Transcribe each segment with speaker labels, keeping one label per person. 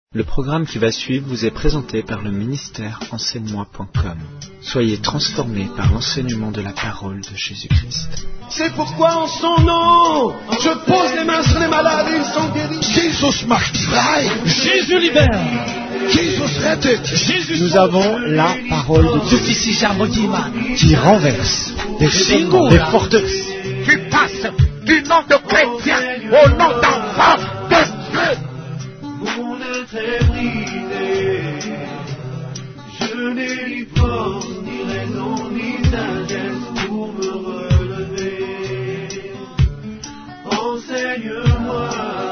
Speaker 1: Le programme qui va suivre vous est présenté par le ministère enseigne-moi.com. Soyez transformés par l'enseignement de la parole de Jésus-Christ.
Speaker 2: C'est pourquoi en son nom, je pose les mains sur les malades et ils sont guéris.
Speaker 3: Jesus macht frei.
Speaker 4: Jésus libère.
Speaker 3: Jesus rettet.
Speaker 5: Nous avons la parole de Dieu qui renverse des fondements, des forteresses.
Speaker 3: Tu passes du nom de chrétien au nom d'enfant de Dieu.
Speaker 2: Mon être est brisé, je n'ai ni force, ni raison, ni sagesse pour me relever. Enseigne-moi,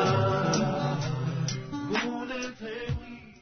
Speaker 2: mon être est brisé.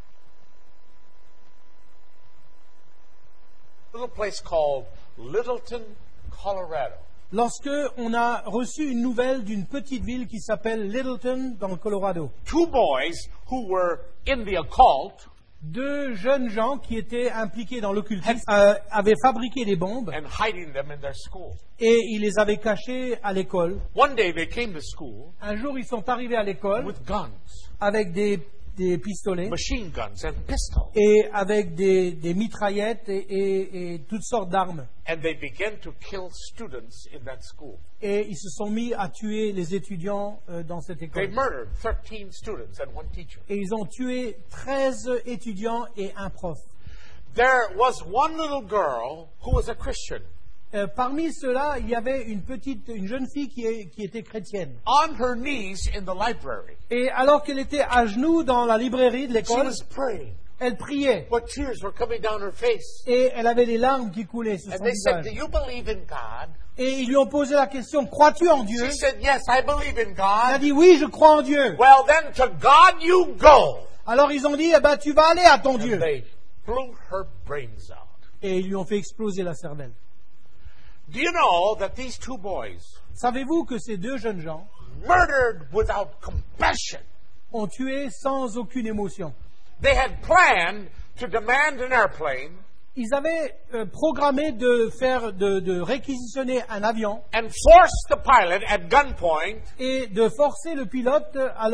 Speaker 6: A little place called Littleton, Colorado.
Speaker 4: Lorsque on a reçu une nouvelle d'une petite ville qui s'appelle Littleton dans le Colorado.
Speaker 6: Two boys who were in the occult
Speaker 4: Deux jeunes gens qui étaient impliqués dans l'occultisme avaient fabriqué des bombes
Speaker 6: and hiding them in their school.
Speaker 4: et ils les avaient cachées à l'école.
Speaker 6: One day they came to school
Speaker 4: Un jour, ils sont arrivés à l'école
Speaker 6: with guns,
Speaker 4: avec des pistolets
Speaker 6: machine guns and pistols,
Speaker 4: et avec des mitraillettes et toutes sortes d'armes.
Speaker 6: and they began to kill students in that school.
Speaker 4: Et ils se sont mis à tuer les étudiants dans cette
Speaker 6: They
Speaker 4: école.
Speaker 6: murdered 13 students and one teacher.
Speaker 4: Et ils ont tué 13 étudiants et un prof.
Speaker 6: There was one little girl who was a Christian.
Speaker 4: Parmi ceux-là, il y avait une jeune fille qui était chrétienne.
Speaker 6: On her knees in the library,
Speaker 4: Et alors qu'elle était à genoux dans la librairie de
Speaker 6: she
Speaker 4: l'école,
Speaker 6: was praying,
Speaker 4: elle priait.
Speaker 6: but tears were coming down her face.
Speaker 4: Et elle avait des larmes qui coulaient sur
Speaker 6: And
Speaker 4: son
Speaker 6: they said, "Do
Speaker 4: visage.
Speaker 6: you believe in God?"
Speaker 4: Et ils lui ont posé la question, crois-tu en Dieu?
Speaker 6: She said, "Yes, I believe in
Speaker 4: Elle a
Speaker 6: God."
Speaker 4: dit, oui, je crois en Dieu.
Speaker 6: Well, then to God you go.
Speaker 4: Alors ils ont dit, eh ben, tu vas aller à ton
Speaker 6: And
Speaker 4: Dieu.
Speaker 6: they blew her brains out.
Speaker 4: Et ils lui ont fait exploser la cervelle.
Speaker 6: Do you know that these two boys
Speaker 4: Savez-vous que ces deux jeunes gens
Speaker 6: murdered without compassion?
Speaker 4: ont tué sans aucune émotion?
Speaker 6: They had planned to demand an airplane
Speaker 4: Ils avaient programmé de réquisitionner un avion
Speaker 6: and force the pilot at gunpoint
Speaker 4: et de forcer le pilote à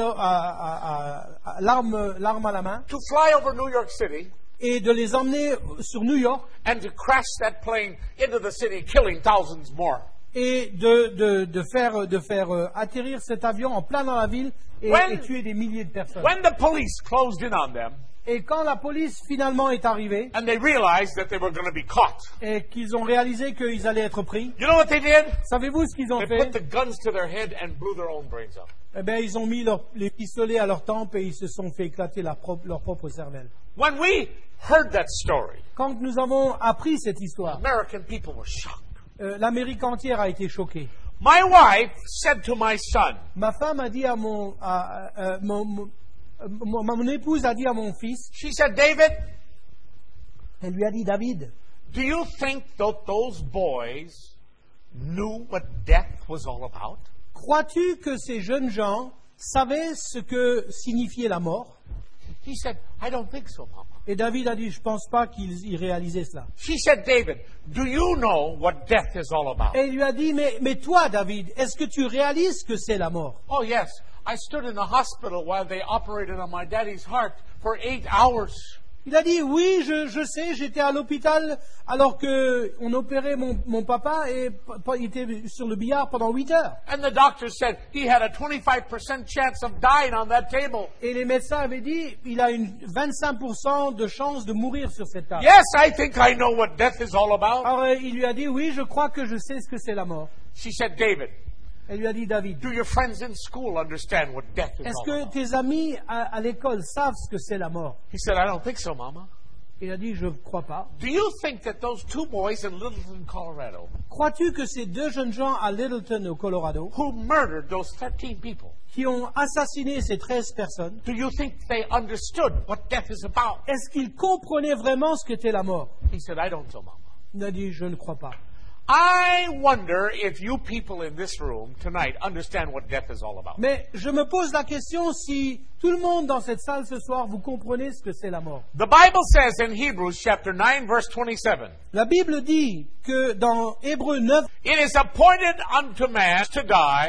Speaker 4: l'arme à la main
Speaker 6: to fly over New York City
Speaker 4: et de les emmener sur New York
Speaker 6: and to crash that plane into the city, killing thousands more.
Speaker 4: et de faire atterrir cet avion en plein dans la ville et tuer des milliers de personnes.
Speaker 6: When the police closed in on them
Speaker 4: Et quand la police finalement est arrivée
Speaker 6: and they realized that they were going to be caught,
Speaker 4: et qu'ils ont réalisé qu'ils allaient être pris,
Speaker 6: you know what they did?
Speaker 4: savez-vous ce qu'ils ont
Speaker 6: They put
Speaker 4: fait?
Speaker 6: the guns to their head and blew their own brains out.
Speaker 4: Eh bien, ils ont mis les pistolets à leur tempe et ils se sont fait éclater leur propre cervelle.
Speaker 6: When we heard that story,
Speaker 4: Quand nous avons appris cette histoire,
Speaker 6: American people were shocked.
Speaker 4: l'Amérique entière a été choquée.
Speaker 6: My wife said to my son,
Speaker 4: Ma femme a dit mon épouse a dit à mon fils,
Speaker 6: she said, "David,
Speaker 4: elle lui a dit, David,
Speaker 6: do you think that those boys knew what death was all about?"
Speaker 4: crois-tu que ces jeunes gens savaient ce que signifiait la mort?
Speaker 6: He said, "I don't think so, Mama."
Speaker 4: Et David a dit, je pense pas qu'ils réalisaient cela.
Speaker 6: She said, "David, do you know what death is all about?"
Speaker 4: Et il lui a dit, mais toi, David, est-ce que tu réalises que c'est la mort?
Speaker 6: Oh, yes. I stood in the hospital while they operated on my daddy's heart for 8 hours.
Speaker 4: Il a dit, oui, je sais, j'étais à l'hôpital alors qu'on opérait mon papa et il était sur le billard pendant 8 heures.
Speaker 6: And the doctor said he had a 25% chance of dying on that table.
Speaker 4: Et les médecins avaient dit, il a une 25% de chance de mourir sur cette table.
Speaker 6: Yes, I think I know what death is all about.
Speaker 4: Alors il lui a dit, oui, je crois que je sais ce que c'est la mort.
Speaker 6: She said, "David,
Speaker 4: Elle lui a dit, David,
Speaker 6: do your friends in school understand what death is
Speaker 4: est-ce
Speaker 6: all
Speaker 4: que
Speaker 6: about?"
Speaker 4: tes amis à l'école savent ce que c'est la mort?
Speaker 6: He said, "I don't think so, Mama."
Speaker 4: Il a dit, je ne crois pas.
Speaker 6: Do you think that those two boys in Littleton, Colorado,
Speaker 4: Crois-tu que ces deux jeunes gens à Littleton, au Colorado,
Speaker 6: who murdered those 13 people,
Speaker 4: qui ont assassiné ces 13 personnes,
Speaker 6: do you think they understood what death is about?
Speaker 4: est-ce qu'ils comprenaient vraiment ce qu'était la mort?
Speaker 6: He said, "I don't know, Mama."
Speaker 4: Il a dit, je ne crois pas.
Speaker 6: I wonder if you people in this room tonight understand what death is all about.
Speaker 4: Mais je me pose la question si tout le monde dans cette salle ce soir, vous comprenez ce que c'est la mort.
Speaker 6: The Bible says in Hebrews chapter 9 verse 27,
Speaker 4: La Bible dit que dans Hébreux 9,
Speaker 6: "It is appointed unto man to die,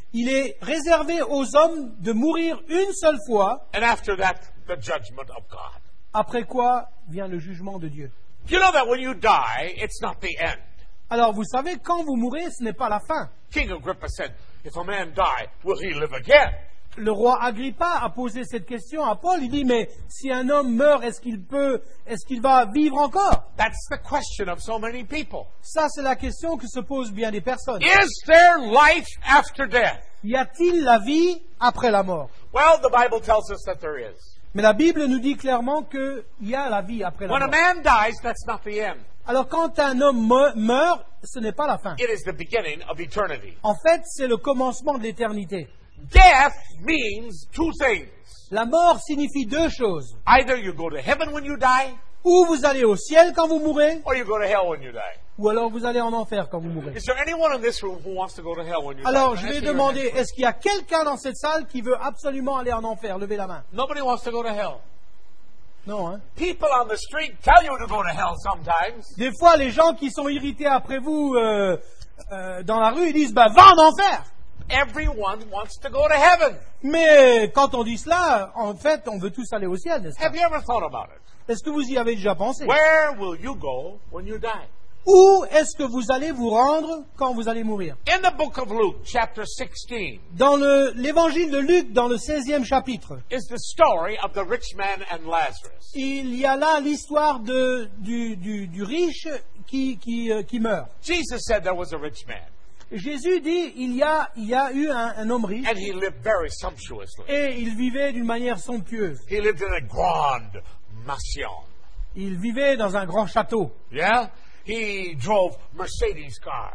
Speaker 4: Il est réservé aux hommes de mourir une seule fois,
Speaker 6: and after that, the judgment of God.
Speaker 4: après quoi vient le jugement de Dieu.
Speaker 6: You know that when you die, it's not the end.
Speaker 4: Alors vous savez, quand vous mourrez, ce n'est pas la fin.
Speaker 6: King Agrippa said, if a man die, will he live again?
Speaker 4: Le roi Agrippa a posé cette question à Paul. Il dit, mais si un homme meurt, est-ce qu'il va vivre encore?
Speaker 6: That's the question of so many people.
Speaker 4: Ça, c'est la question que se posent bien des personnes.
Speaker 6: Is there life after death?
Speaker 4: Y a-t-il la vie après la mort?
Speaker 6: Well, the Bible tells us that there is.
Speaker 4: Mais la Bible nous dit clairement qu'il y a la vie après la
Speaker 6: When a
Speaker 4: mort.
Speaker 6: man dies, that's not the end.
Speaker 4: Alors quand un homme meurt, ce n'est pas la fin.
Speaker 6: It is the beginning of eternity.
Speaker 4: En fait, c'est le commencement de l'éternité.
Speaker 6: Death means two things.
Speaker 4: La mort signifie deux choses.
Speaker 6: Either you go to heaven when you die,
Speaker 4: Ou vous allez au ciel quand vous mourrez,
Speaker 6: or you go to hell when you die.
Speaker 4: ou alors vous allez en enfer quand vous mourrez.
Speaker 6: Is there anyone in this room who wants to go to hell when you
Speaker 4: Alors
Speaker 6: die?
Speaker 4: je vais demander, est-ce qu'il y a quelqu'un dans cette salle qui veut absolument aller en enfer? Levez la main.
Speaker 6: Nobody wants to go to hell.
Speaker 4: Non, hein?
Speaker 6: People on the street tell you to go to hell sometimes.
Speaker 4: Des fois, les gens qui sont irrités après vous dans la rue, ils disent, bah, va en enfer.
Speaker 6: Everyone wants to go to heaven.
Speaker 4: Mais quand on dit cela, en fait, on veut tous aller au ciel, n'est-ce pas?
Speaker 6: Have you ever thought about it?
Speaker 4: Est-ce que vous y avez déjà pensé?
Speaker 6: Where will you go when you die?
Speaker 4: Où est-ce que vous allez vous rendre quand vous allez mourir?
Speaker 6: In the book of Luke, chapter 16,
Speaker 4: Dans l'évangile de Luc, dans le 16e chapitre,
Speaker 6: is the story of the rich man and Lazarus.
Speaker 4: il y a là l'histoire du riche qui meurt.
Speaker 6: Jesus said there was a rich man,
Speaker 4: Jésus dit, il y a eu un homme riche,
Speaker 6: and he lived very sumptuously.
Speaker 4: et il vivait d'une manière somptueuse.
Speaker 6: He lived in a grande mansion.
Speaker 4: Il vivait dans un grand château.
Speaker 6: Yeah? He drove Mercedes cars.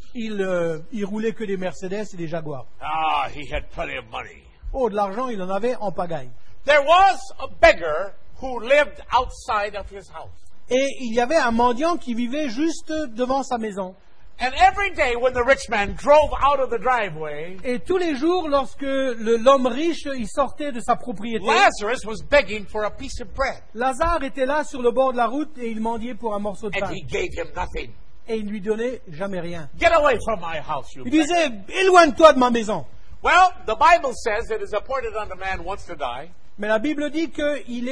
Speaker 4: Il roulait que des Mercedes et des Jaguars.
Speaker 6: Ah, he had plenty of money.
Speaker 4: Oh, de l'argent, il en avait en pagaille.
Speaker 6: There was a beggar who lived outside of his house.
Speaker 4: Et il y avait un mendiant qui vivait juste devant sa maison.
Speaker 6: And every day when the rich man drove out of the driveway,
Speaker 4: Et tous les jours, lorsque l'homme riche il sortait de sa propriété,
Speaker 6: Lazarus was begging for a piece of bread.
Speaker 4: Lazare était là sur le bord de la route et il mendiait pour un morceau de
Speaker 6: And
Speaker 4: pain.
Speaker 6: he gave him nothing.
Speaker 4: Et il lui donnait jamais rien.
Speaker 6: Get away from my house, you
Speaker 4: Il
Speaker 6: beggar.
Speaker 4: disait, éloigne-toi de ma maison.
Speaker 6: Well, the Bible says it is appointed unto man once to die,
Speaker 4: Mais la Bible dit qu'il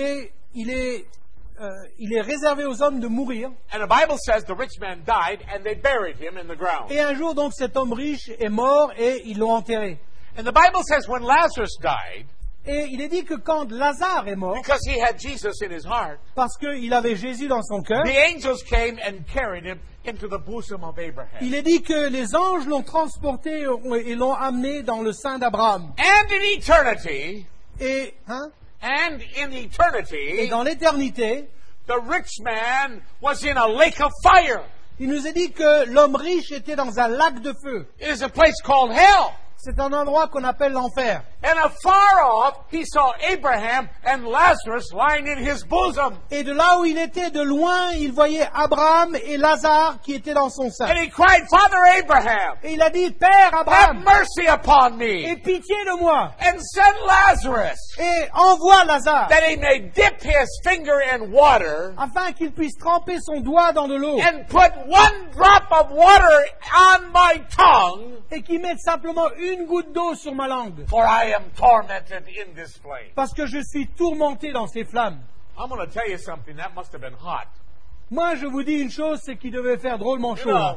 Speaker 4: est réservé aux hommes de mourir.
Speaker 6: and the Bible says the rich man died and they buried him in the ground.
Speaker 4: Et un jour, donc, cet homme riche est mort et ils l'ont enterré.
Speaker 6: And the Bible says when Lazarus died,
Speaker 4: Et il est dit que quand Lazare est mort,
Speaker 6: because he had Jesus in his heart,
Speaker 4: parce qu'il avait Jésus dans son cœur,
Speaker 6: the angels came and carried him into the bosom of Abraham.
Speaker 4: il est dit que les anges l'ont transporté et l'ont amené dans le sein d'Abraham.
Speaker 6: And in eternity,
Speaker 4: Et dans l'éternité,
Speaker 6: the rich man was in a lake of fire.
Speaker 4: il nous est dit que l'homme riche était dans un lac de feu.
Speaker 6: It is a place called hell.
Speaker 4: C'est un endroit qu'on appelle l'enfer.
Speaker 6: And afar off, he saw Abraham and Lazarus lying in his bosom.
Speaker 4: Et de là où il était, de loin, il voyait Abraham et Lazare qui étaient dans son sein.
Speaker 6: And he cried, Father Abraham,
Speaker 4: Et il a dit, Père
Speaker 6: have
Speaker 4: Abraham,
Speaker 6: mercy upon
Speaker 4: aie
Speaker 6: me,
Speaker 4: pitié de moi.
Speaker 6: and send Lazarus,
Speaker 4: Et envoie Lazare,
Speaker 6: that he may dip his finger in water,
Speaker 4: afin qu'il puisse tremper son doigt dans de l'eau.
Speaker 6: and put one drop of water on my tongue,
Speaker 4: Et qu'il mette simplement une goutte d'eau sur ma langue.
Speaker 6: for I am tormented in this flame.
Speaker 4: Parce que je suis tourmenté dans ces flammes.
Speaker 6: I'm going to tell you something, that must have been hot.
Speaker 4: Moi, je vous dis une chose, c'est qu'il devait faire drôlement
Speaker 6: You
Speaker 4: chaud.
Speaker 6: know,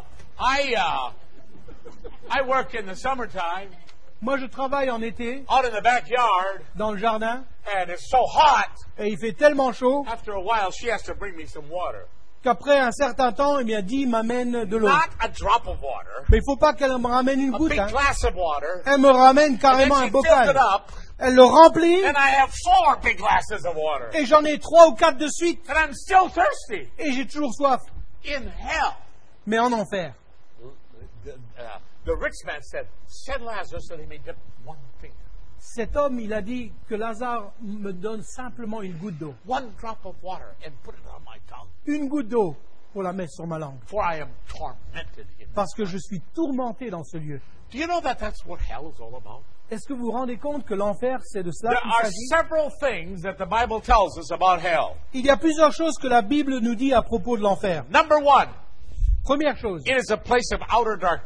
Speaker 6: I work in the summertime
Speaker 4: Moi, je travaille en été,
Speaker 6: out in the backyard,
Speaker 4: dans le jardin,
Speaker 6: and it's so hot.
Speaker 4: et il fait tellement chaud
Speaker 6: After a while, she has to bring me some water.
Speaker 4: qu'après un certain temps, eh bien, Dee m'amène de l'eau.
Speaker 6: Not a drop of water,
Speaker 4: Mais il faut pas qu'elle me ramène une
Speaker 6: a
Speaker 4: goutte.
Speaker 6: big
Speaker 4: Hein.
Speaker 6: glass of water.
Speaker 4: Elle me ramène
Speaker 6: And
Speaker 4: carrément
Speaker 6: then
Speaker 4: un
Speaker 6: she fills it
Speaker 4: bocal.
Speaker 6: up,
Speaker 4: Elle le remplit,
Speaker 6: and I have 4 big glasses of water.
Speaker 4: et j'en ai 3 ou 4 de suite,
Speaker 6: And I'm still thirsty.
Speaker 4: et j'ai toujours soif.
Speaker 6: In hell.
Speaker 4: Mais en enfer.
Speaker 6: The rich man said, send Lazarus so he may dip one finger.
Speaker 4: Cet homme, il a dit que Lazare me donne simplement une goutte d'eau.
Speaker 6: One drop of water and put it on my tongue.
Speaker 4: Une goutte d'eau pour la mettre sur ma langue.
Speaker 6: For I am tormented in
Speaker 4: Parce que je suis tourmenté dans ce lieu.
Speaker 6: Do you know that that's what hell is all about?
Speaker 4: Est-ce que vous vous rendez compte que l'enfer, c'est de cela
Speaker 6: There
Speaker 4: qu'il
Speaker 6: are
Speaker 4: s'agit?
Speaker 6: several things that the Bible tells us about hell.
Speaker 4: Il y a plusieurs choses que la Bible nous dit à propos de l'enfer.
Speaker 6: Number one,
Speaker 4: Première chose,
Speaker 6: it is a place of outer darkness.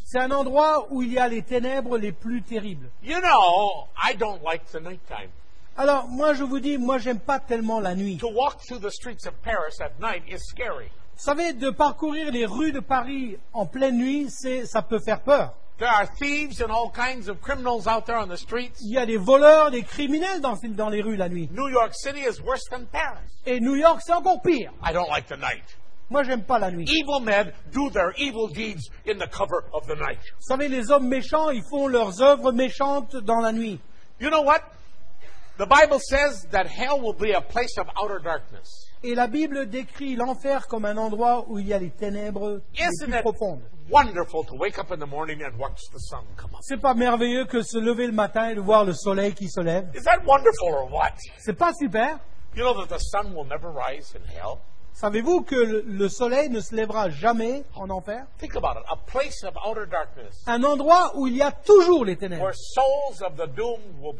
Speaker 4: C'est un endroit où il y a les ténèbres les plus terribles.
Speaker 6: You know, I don't like the nighttime.
Speaker 4: Alors, moi, je vous dis, moi, j'aime pas tellement la nuit.
Speaker 6: To walk through the streets of Paris at night is scary.
Speaker 4: Vous savez, de parcourir les rues de Paris en pleine nuit, ça peut faire peur.
Speaker 6: There are thieves and all kinds of criminals out there on the streets.
Speaker 4: Il y a des voleurs, des criminels dans les rues la nuit.
Speaker 6: New York City is worse than Paris.
Speaker 4: Et New York, c'est encore pire.
Speaker 6: I don't like the night.
Speaker 4: Moi, j'aime pas la nuit.
Speaker 6: Evil men do their evil deeds in the cover of the night.
Speaker 4: Vous savez, les hommes méchants, ils font leurs œuvres méchantes dans la nuit.
Speaker 6: You know what? The Bible says that hell will be a place of outer darkness.
Speaker 4: Et la Bible décrit l'enfer comme un endroit où il y a les ténèbres les
Speaker 6: Isn't
Speaker 4: plus
Speaker 6: it
Speaker 4: profondes.
Speaker 6: wonderful to wake up in the morning and watch the sun come up?
Speaker 4: C'est pas merveilleux que se lever le matin et de voir le soleil qui se lève?
Speaker 6: Is that wonderful or what?
Speaker 4: C'est pas super?
Speaker 6: You know that the sun will never rise in hell?
Speaker 4: Savez-vous que le soleil ne se lèvera jamais en enfer?
Speaker 6: Think about it. A place of outer darkness
Speaker 4: Un endroit où il y a toujours les ténèbres.
Speaker 6: where souls of the doomed will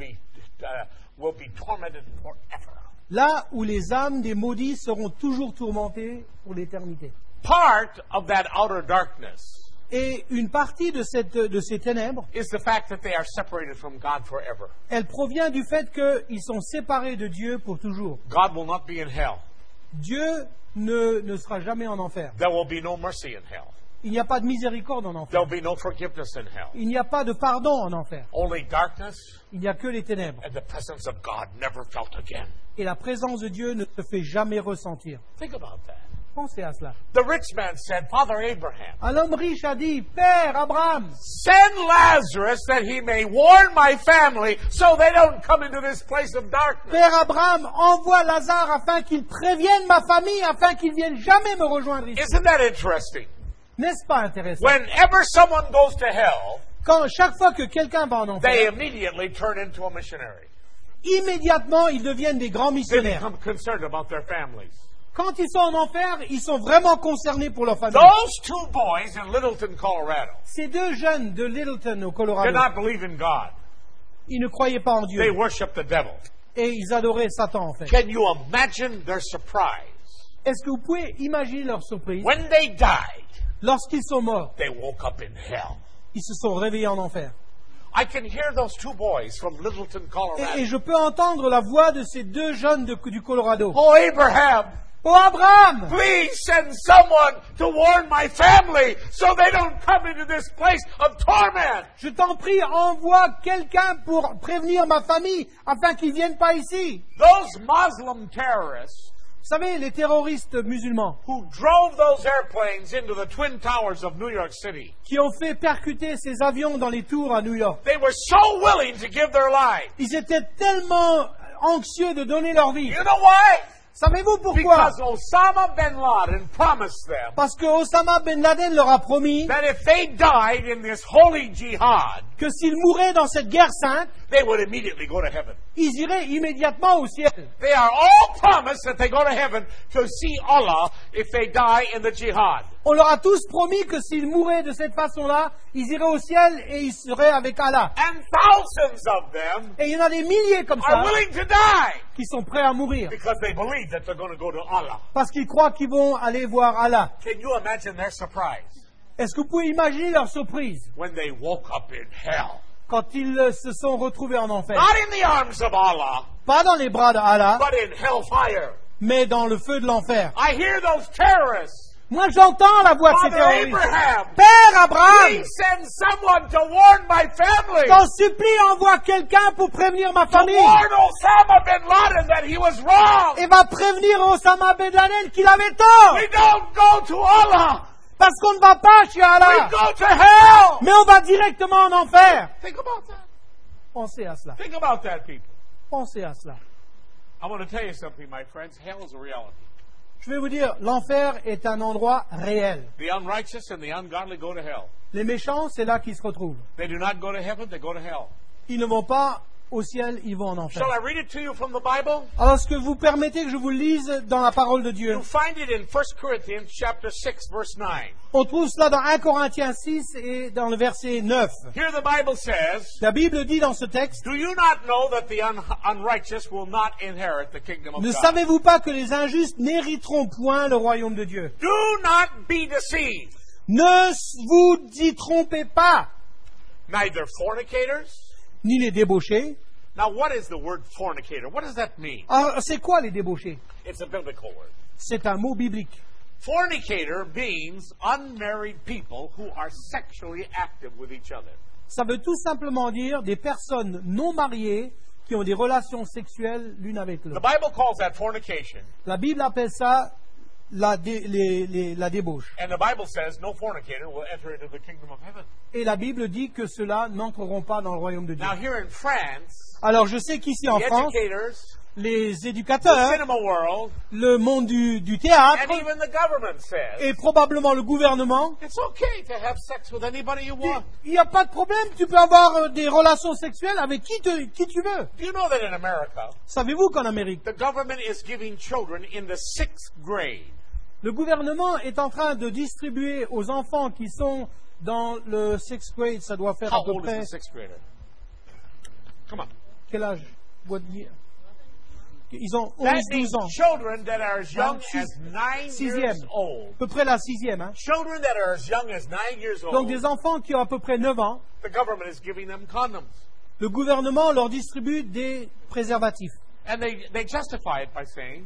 Speaker 6: be tormented forever.
Speaker 4: Là où les âmes des maudits seront toujours tourmentées pour l'éternité.
Speaker 6: Part of that outer darkness
Speaker 4: Et une partie de ces ténèbres,
Speaker 6: is the fact that they are separated from God forever.
Speaker 4: elle provient du fait qu'ils sont séparés de Dieu pour toujours.
Speaker 6: God will not be in hell.
Speaker 4: Dieu ne sera jamais en enfer.
Speaker 6: There will be no mercy in hell.
Speaker 4: Il n'y a pas de miséricorde en enfer.
Speaker 6: There will be no forgiveness in hell.
Speaker 4: Il n'y a pas de pardon en enfer.
Speaker 6: Only darkness
Speaker 4: Il n'y a que les ténèbres.
Speaker 6: and the presence of God never felt again.
Speaker 4: Et la présence de Dieu ne se fait jamais ressentir.
Speaker 6: Think about that.
Speaker 4: Pensez à cela.
Speaker 6: The rich man said, Father Abraham,
Speaker 4: Un homme riche a dit, Père Abraham,
Speaker 6: send Lazarus that he may warn my family so they don't come into this place of darkness.
Speaker 4: Père Abraham, envoie Lazare afin qu'il prévienne ma famille, afin qu'il vienne jamais me rejoindre ici.
Speaker 6: Isn't that interesting?
Speaker 4: N'est-ce pas intéressant?
Speaker 6: Whenever someone goes to hell,
Speaker 4: Chaque fois que quelqu'un va en
Speaker 6: they
Speaker 4: enfer,
Speaker 6: immediately turn into a missionary.
Speaker 4: immédiatement ils deviennent des grands
Speaker 6: They
Speaker 4: missionnaires.
Speaker 6: become concerned about their families.
Speaker 4: Quand ils sont en enfer, ils sont vraiment concernés pour leur famille.
Speaker 6: Those two boys in Littleton, Colorado,
Speaker 4: Ces deux jeunes de Littleton au
Speaker 6: did
Speaker 4: Colorado,
Speaker 6: not believe in God.
Speaker 4: ils ne croyaient pas en
Speaker 6: They
Speaker 4: Dieu
Speaker 6: worshiped the devil.
Speaker 4: et ils adoraient Satan en fait.
Speaker 6: Can you imagine their surprise?
Speaker 4: Est-ce que vous pouvez imaginer leur surprise?
Speaker 6: When they died,
Speaker 4: Lorsqu'ils sont morts,
Speaker 6: they woke up in hell.
Speaker 4: ils se sont réveillés en enfer.
Speaker 6: I can hear those two boys from Littleton,
Speaker 4: Et
Speaker 6: Colorado.
Speaker 4: je peux entendre la voix de ces deux jeunes du Colorado.
Speaker 6: Oh, Abraham,
Speaker 4: Oh Abraham,
Speaker 6: please send someone to warn my family so they don't come into this place of torment.
Speaker 4: je t'en prie, envoie quelqu'un pour prévenir ma famille afin qu'ils viennent pas ici.
Speaker 6: Those Muslim terrorists
Speaker 4: Vous savez, les terroristes musulmans
Speaker 6: who drove those airplanes into the Twin Towers of New York City,
Speaker 4: qui ont fait percuter ces avions dans les tours à New York,
Speaker 6: they were so willing to give their lives.
Speaker 4: ils étaient tellement anxieux de donner leur vie.
Speaker 6: You know why?
Speaker 4: Savez-vous pourquoi?
Speaker 6: Because Osama bin Laden promised them
Speaker 4: Parce que Osama Ben Laden leur a promis
Speaker 6: that if they died in this holy jihad,
Speaker 4: que s'ils mouraient dans cette guerre sainte,
Speaker 6: they would immediately go to heaven.
Speaker 4: ils iraient immédiatement au ciel.
Speaker 6: They are all promised that they go to heaven to see Allah if they die in the jihad.
Speaker 4: On leur a tous promis que s'ils mouraient de cette façon-là, ils iraient au ciel et ils seraient avec Allah.
Speaker 6: And thousands of them
Speaker 4: Et il y en a des milliers comme ça
Speaker 6: are willing to die
Speaker 4: qui sont prêts à mourir
Speaker 6: because they believe that they're going to go to Allah.
Speaker 4: parce qu'ils croient qu'ils vont aller voir Allah.
Speaker 6: Can you imagine their surprise
Speaker 4: Est-ce que vous pouvez imaginer leur surprise
Speaker 6: when they woke up in hell?
Speaker 4: quand ils se sont retrouvés en enfer?
Speaker 6: Not in the arms of Allah,
Speaker 4: Pas dans les bras d'Allah,
Speaker 6: but in hellfire.
Speaker 4: mais dans le feu de l'enfer.
Speaker 6: I hear those terrorists.
Speaker 4: Moi, j'entends la voix de ces
Speaker 6: Father
Speaker 4: terroristes.
Speaker 6: Abraham,
Speaker 4: Père Abraham,
Speaker 6: please send someone to warn my family.
Speaker 4: t'en supplie, envoie quelqu'un pour prévenir ma
Speaker 6: To
Speaker 4: famille.
Speaker 6: warn Osama bin Laden that he was wrong.
Speaker 4: Et va prévenir Osama Ben Laden qu'il avait tort.
Speaker 6: We don't go to Allah.
Speaker 4: Parce qu'on ne va pas chez
Speaker 6: We
Speaker 4: Allah,
Speaker 6: go to hell.
Speaker 4: mais on va directement en enfer.
Speaker 6: Think about that.
Speaker 4: Pensez à cela.
Speaker 6: Think about that, people.
Speaker 4: Pensez à cela.
Speaker 6: I want to tell you something, my friends. Hell is a reality.
Speaker 4: Je vais vous dire, l'enfer est un endroit réel.
Speaker 6: The unrighteous and the ungodly go to hell.
Speaker 4: Les méchants, c'est là qu'ils se retrouvent.
Speaker 6: They do not go to heaven, they go to hell.
Speaker 4: Ils ne vont pas au ciel, ils vont en enfer.
Speaker 6: Shall I read it to you from the Bible?
Speaker 4: Alors, est-ce que vous permettez que je vous lise dans la parole de Dieu?
Speaker 6: You find it in 1 Corinthians chapter 6, verse 9.
Speaker 4: On trouve cela dans 1 Corinthiens 6 et dans le verset 9.
Speaker 6: Here the Bible says,
Speaker 4: La Bible dit dans ce texte,
Speaker 6: do you not know that the unrighteous will not inherit the kingdom of
Speaker 4: ne
Speaker 6: God?
Speaker 4: savez-vous pas que les injustes n'hériteront point le royaume de Dieu?
Speaker 6: Do not be deceived.
Speaker 4: Ne vous y trompez pas,
Speaker 6: neither fornicators.
Speaker 4: ni les débauchés.
Speaker 6: Now, what is the word fornicator? What does that mean?
Speaker 4: Alors, c'est quoi les débauchés?
Speaker 6: It's a biblical word.
Speaker 4: C'est un mot biblique.
Speaker 6: Fornicator means unmarried people who are sexually active with each other.
Speaker 4: Ça veut tout simplement dire des personnes non mariées qui ont des relations sexuelles l'une avec
Speaker 6: The
Speaker 4: l'autre.
Speaker 6: Bible calls that fornication,
Speaker 4: La Bible appelle ça la débauche.
Speaker 6: and the Bible says no fornicator will enter into the kingdom of heaven.
Speaker 4: Et la Bible dit que ceux-là n'entreront pas dans le royaume de Dieu.
Speaker 6: Now, here in France,
Speaker 4: Alors je sais qu'ici en
Speaker 6: the
Speaker 4: France,
Speaker 6: educators,
Speaker 4: les
Speaker 6: the
Speaker 4: éducateurs,
Speaker 6: cinema world,
Speaker 4: le monde du théâtre
Speaker 6: and even the government says
Speaker 4: et probablement le gouvernement,
Speaker 6: it's okay to have sex with anybody you want.
Speaker 4: il n'y a pas de problème, tu peux avoir des relations sexuelles avec qui tu veux.
Speaker 6: Do you know that in America,
Speaker 4: Savez-vous qu'en Amérique,
Speaker 6: the government is giving children in the 6th grade
Speaker 4: le gouvernement est en train de distribuer aux enfants qui sont dans le 6th grade, ça doit faire à
Speaker 6: How
Speaker 4: peu
Speaker 6: old
Speaker 4: près
Speaker 6: is the 6th grader? Come on.
Speaker 4: quel âge? What year? Ils ont
Speaker 6: That
Speaker 4: 11-12
Speaker 6: means
Speaker 4: ans.
Speaker 6: children that are as young
Speaker 4: Six-
Speaker 6: as 9
Speaker 4: sixième.
Speaker 6: years old.
Speaker 4: À peu près la 6e. Hein?
Speaker 6: Children that are as young as 9 years
Speaker 4: Donc
Speaker 6: old,
Speaker 4: des enfants qui ont à peu près 9 ans,
Speaker 6: the government is giving them condoms.
Speaker 4: le gouvernement leur distribue des préservatifs.
Speaker 6: And they justify it by saying,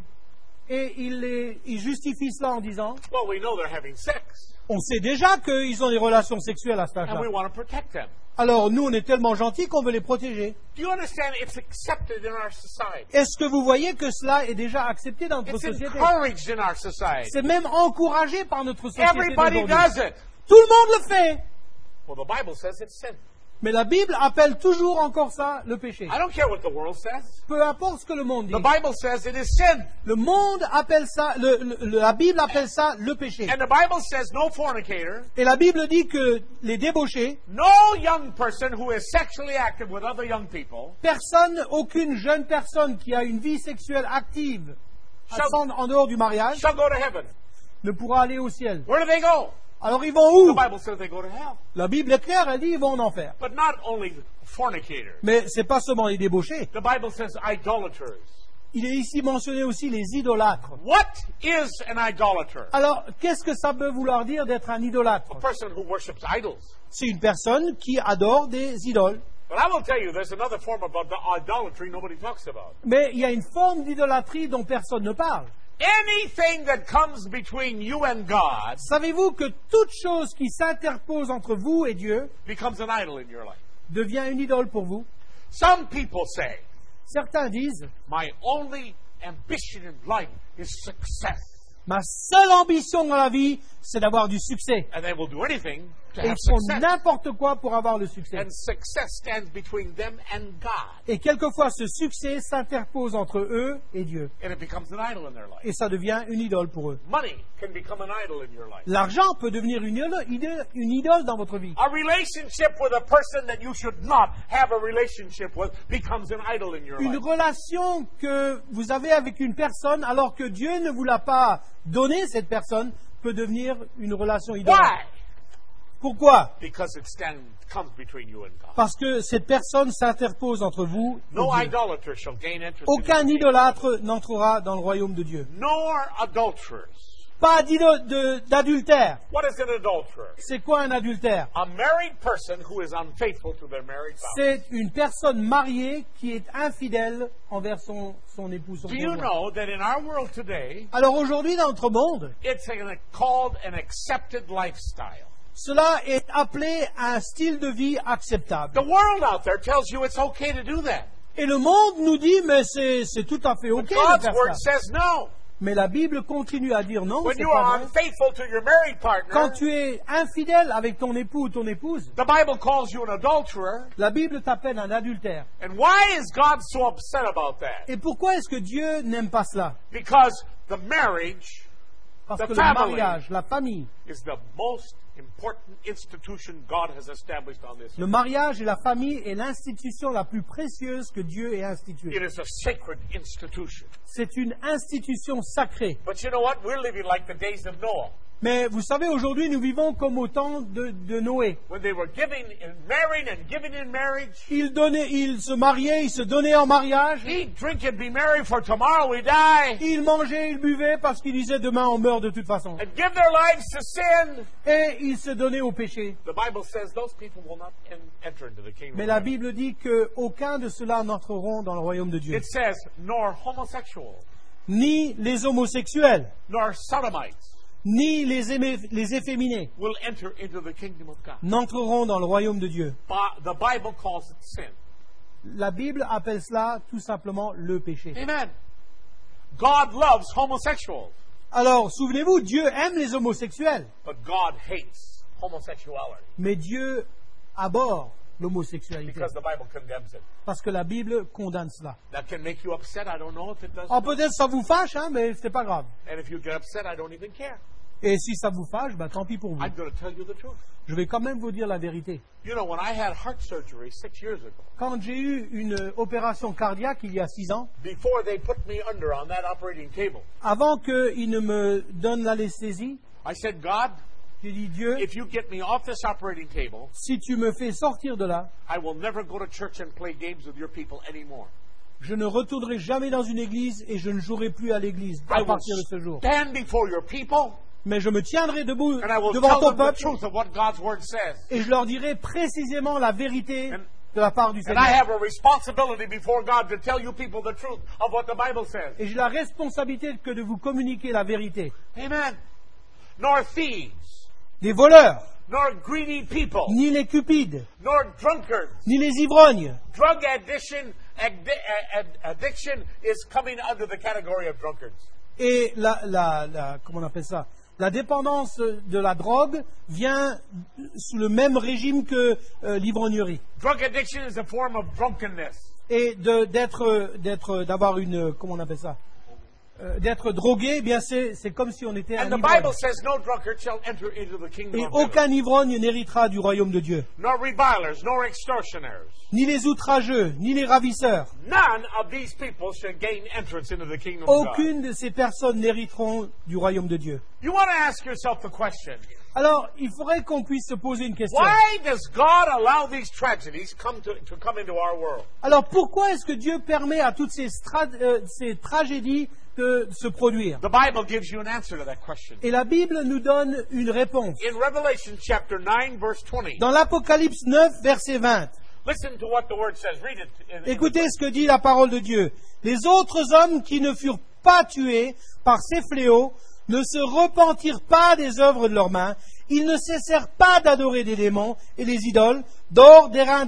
Speaker 4: Et ils justifient cela en disant,
Speaker 6: well, we know they're having sex,
Speaker 4: on sait déjà qu'ils ont des relations sexuelles à cet
Speaker 6: and
Speaker 4: âge-là.
Speaker 6: we want to protect them.
Speaker 4: Alors nous, on est tellement gentils qu'on veut les protéger.
Speaker 6: Do you understand? It's accepted in our society.
Speaker 4: Est-ce que vous voyez que cela est déjà accepté dans notre
Speaker 6: It's
Speaker 4: société?
Speaker 6: encouraged in our society.
Speaker 4: C'est même encouragé par notre société
Speaker 6: Everybody
Speaker 4: d'aujourd'hui.
Speaker 6: does it.
Speaker 4: Tout le monde le fait.
Speaker 6: Well, the Bible says it's sin.
Speaker 4: Mais la Bible appelle toujours encore ça le péché.
Speaker 6: I don't care what the world says.
Speaker 4: Peu importe ce que le monde dit.
Speaker 6: The Bible says it is sin.
Speaker 4: Le monde appelle ça, la Bible appelle ça le péché.
Speaker 6: And the Bible says no fornicator,
Speaker 4: Et la Bible dit que les débauchés,
Speaker 6: no young person who is sexually active with other young people
Speaker 4: aucune jeune personne qui a une vie sexuelle active
Speaker 6: Shall-
Speaker 4: en dehors du mariage
Speaker 6: shall go to heaven.
Speaker 4: ne pourra aller au ciel.
Speaker 6: Where do they go?
Speaker 4: Alors ils vont où?
Speaker 6: The Bible says they go to hell.
Speaker 4: La Bible est claire, elle dit ils vont en enfer.
Speaker 6: But not only fornicators.
Speaker 4: Mais c'est pas seulement les débauchés.
Speaker 6: The Bible says idolaters.
Speaker 4: Il est ici mentionné aussi les idolâtres.
Speaker 6: What is an idolater?
Speaker 4: Alors, qu'est-ce que ça peut vouloir dire d'être un idolâtre?
Speaker 6: A person who worships idols.
Speaker 4: C'est une personne qui adore des idoles.
Speaker 6: But I will tell you, there's another form of idolatry nobody talks about.
Speaker 4: Mais il y a une forme d'idolâtrie dont personne ne parle.
Speaker 6: Anything that comes between you and God
Speaker 4: Savez-vous que toute chose qui s'interpose entre vous et Dieu
Speaker 6: becomes an idol in your life.
Speaker 4: devient une idole pour vous?
Speaker 6: Some people say,
Speaker 4: Certains disent,
Speaker 6: my only ambition in life is success.
Speaker 4: ma seule ambition dans la vie, c'est d'avoir du succès.
Speaker 6: And they will do anything to
Speaker 4: Et
Speaker 6: have
Speaker 4: ils font
Speaker 6: success.
Speaker 4: n'importe quoi pour avoir le succès.
Speaker 6: And success stands between them and God.
Speaker 4: Et quelquefois, ce succès s'interpose entre eux et Dieu.
Speaker 6: And it becomes an idol in their life.
Speaker 4: Et ça devient une idole pour eux.
Speaker 6: Money can become an idol in your life.
Speaker 4: L'argent peut devenir une idole dans votre vie.
Speaker 6: A relationship with a person that you should not have a relationship with becomes an idol in your
Speaker 4: Une
Speaker 6: life.
Speaker 4: relation que vous avez avec une personne alors que Dieu ne vous l'a pas donnée, cette personne, peut devenir une relation idole.
Speaker 6: Why?
Speaker 4: Pourquoi?
Speaker 6: Because comes between you and God.
Speaker 4: Parce que cette personne s'interpose entre vous et
Speaker 6: No
Speaker 4: Dieu.
Speaker 6: idolater shall gain entrance
Speaker 4: Aucun
Speaker 6: into the kingdom.
Speaker 4: idolâtre n'entrera dans le royaume de Dieu.
Speaker 6: Nor adulterers.
Speaker 4: Pas d'adultère.
Speaker 6: What is an adulterer?
Speaker 4: C'est quoi un adultère?
Speaker 6: A married person who is unfaithful to their married spouse.
Speaker 4: C'est une personne mariée qui est infidèle envers son époux, son
Speaker 6: Do you
Speaker 4: conjoint.
Speaker 6: know that in our world today,
Speaker 4: Alors aujourd'hui, dans notre monde,
Speaker 6: it's called an accepted lifestyle?
Speaker 4: cela est appelé un style de vie acceptable.
Speaker 6: The world out there tells you it's okay to do that.
Speaker 4: Et le monde nous dit, mais c'est tout à fait OK de
Speaker 6: God's
Speaker 4: faire
Speaker 6: word
Speaker 4: ça.
Speaker 6: says no.
Speaker 4: Mais la Bible continue à dire non,
Speaker 6: When
Speaker 4: c'est
Speaker 6: you
Speaker 4: pas
Speaker 6: are
Speaker 4: vrai.
Speaker 6: unfaithful to your married
Speaker 4: Quand
Speaker 6: partner,
Speaker 4: tu es infidèle avec ton époux ou ton épouse,
Speaker 6: the Bible calls you an adulterer.
Speaker 4: la Bible t'appelle un adultère.
Speaker 6: And why is God so upset about that?
Speaker 4: Et pourquoi est-ce que Dieu n'aime pas cela?
Speaker 6: Because the marriage
Speaker 4: Parce
Speaker 6: The
Speaker 4: que le
Speaker 6: family.
Speaker 4: mariage, la famille,
Speaker 6: is the most important institution God has established on this
Speaker 4: le
Speaker 6: earth.
Speaker 4: mariage et la famille est l'institution la plus précieuse que Dieu ait
Speaker 6: It
Speaker 4: instituée.
Speaker 6: is a sacred institution.
Speaker 4: C'est une institution sacrée.
Speaker 6: But you know what? We're living like the days of Noah.
Speaker 4: Mais vous savez, aujourd'hui, nous vivons comme au temps de Noé.
Speaker 6: when they were marrying and giving in marriage.
Speaker 4: Ils se mariaient, ils se donnaient en mariage.
Speaker 6: Eat, drink, and be merry, for tomorrow we die.
Speaker 4: Ils mangeaient, ils buvaient parce qu'ils disaient demain on meurt de toute façon.
Speaker 6: And give their lives to sin.
Speaker 4: Et ils se donnaient au péché.
Speaker 6: The Bible says those people will not enter into the kingdom
Speaker 4: Mais
Speaker 6: of
Speaker 4: la
Speaker 6: heaven.
Speaker 4: Bible dit qu'aucun de ceux-là n'entreront dans le royaume de Dieu.
Speaker 6: It says, nor homosexual,
Speaker 4: Ni les homosexuels,
Speaker 6: nor sodomites
Speaker 4: ni les efféminés
Speaker 6: will enter into the kingdom of God.
Speaker 4: n'entreront dans le royaume de Dieu.
Speaker 6: The Bible calls it sin.
Speaker 4: La Bible appelle cela tout simplement le péché.
Speaker 6: Amen. God loves homosexuals,
Speaker 4: Alors, souvenez-vous, Dieu aime les homosexuels,
Speaker 6: but God hates homosexuality
Speaker 4: mais Dieu abhorre l'homosexualité
Speaker 6: because the Bible condemns it.
Speaker 4: parce que la Bible condamne cela.
Speaker 6: That can make you upset. I don't know if it does.
Speaker 4: Alors peut-être ça vous fâche, hein, mais c'est pas grave.
Speaker 6: And if you get upset, I don't even care.
Speaker 4: Et si ça vous fâche, bah, tant pis pour vous.
Speaker 6: I'm going to tell you the truth.
Speaker 4: Je vais quand même vous dire la vérité.
Speaker 6: You know, when I had heart surgery 6 years ago,
Speaker 4: Quand j'ai eu une opération cardiaque il y a 6 ans,
Speaker 6: before they put me under on that operating table,
Speaker 4: avant qu'ils ne me donnent l'anesthésie,
Speaker 6: I said, God,
Speaker 4: j'ai dit Dieu,
Speaker 6: if you get me off this operating table,
Speaker 4: si tu me fais sortir de là,
Speaker 6: I will never go to church and play games with your people anymore.
Speaker 4: je ne retournerai jamais dans une église et je ne jouerai plus à l'église
Speaker 6: I
Speaker 4: à
Speaker 6: will
Speaker 4: partir de ce jour.
Speaker 6: stand before your people
Speaker 4: Mais je me tiendrai debout
Speaker 6: and I will
Speaker 4: devant
Speaker 6: tell
Speaker 4: ton
Speaker 6: them the
Speaker 4: peuple
Speaker 6: truth of what God's word says.
Speaker 4: et je leur dirai précisément la vérité
Speaker 6: And-
Speaker 4: de la part du
Speaker 6: And
Speaker 4: Seigneur.
Speaker 6: I have a responsibility before God to tell you people the truth of what the Bible says.
Speaker 4: Et j'ai la responsabilité que de vous communiquer la vérité.
Speaker 6: Amen. Nor thieves,
Speaker 4: Des voleurs,
Speaker 6: nor greedy people,
Speaker 4: ni les cupides,
Speaker 6: nor drunkards.
Speaker 4: ni les ivrognes.
Speaker 6: Drug addiction is coming under the category of drunkards.
Speaker 4: Et comment on appelle ça? La dépendance de la drogue vient sous le même régime que l'ivrognerie.
Speaker 6: Drug addiction is a form of drunkenness.
Speaker 4: Et d'avoir une, comment on appelle ça? D'être drogué, eh bien c'est comme si on était un
Speaker 6: And the
Speaker 4: ivrogne.
Speaker 6: Bible says no drunkard shall enter into the kingdom
Speaker 4: Et
Speaker 6: of heaven.
Speaker 4: aucun ivrogne n'héritera du royaume de Dieu.
Speaker 6: Nor revilers, nor extortioners.
Speaker 4: Ni les outrageux, ni les ravisseurs.
Speaker 6: None of these people shall gain entrance into the kingdom of God.
Speaker 4: Aucune de ces personnes n'hériteront du royaume de Dieu.
Speaker 6: You want to ask yourself the question,
Speaker 4: Alors, il faudrait qu'on puisse se poser une question.
Speaker 6: why does God allow these tragedies to come into our world?
Speaker 4: Alors, pourquoi est-ce que Dieu permet à toutes ces tragédies de se produire?
Speaker 6: The Bible gives you an answer to that question.
Speaker 4: Et la Bible nous donne une réponse.
Speaker 6: In Revelation chapter 9 verse 20,
Speaker 4: Dans l'Apocalypse 9, verset 20,
Speaker 6: listen to what the word says. Read it.
Speaker 4: écoutez ce que dit la parole de Dieu. Les autres hommes qui ne furent pas tués par ces fléaux ne se repentirent pas des œuvres de leurs mains. Ils ne cessèrent pas d'adorer des démons et des idoles, d'or, d'airain,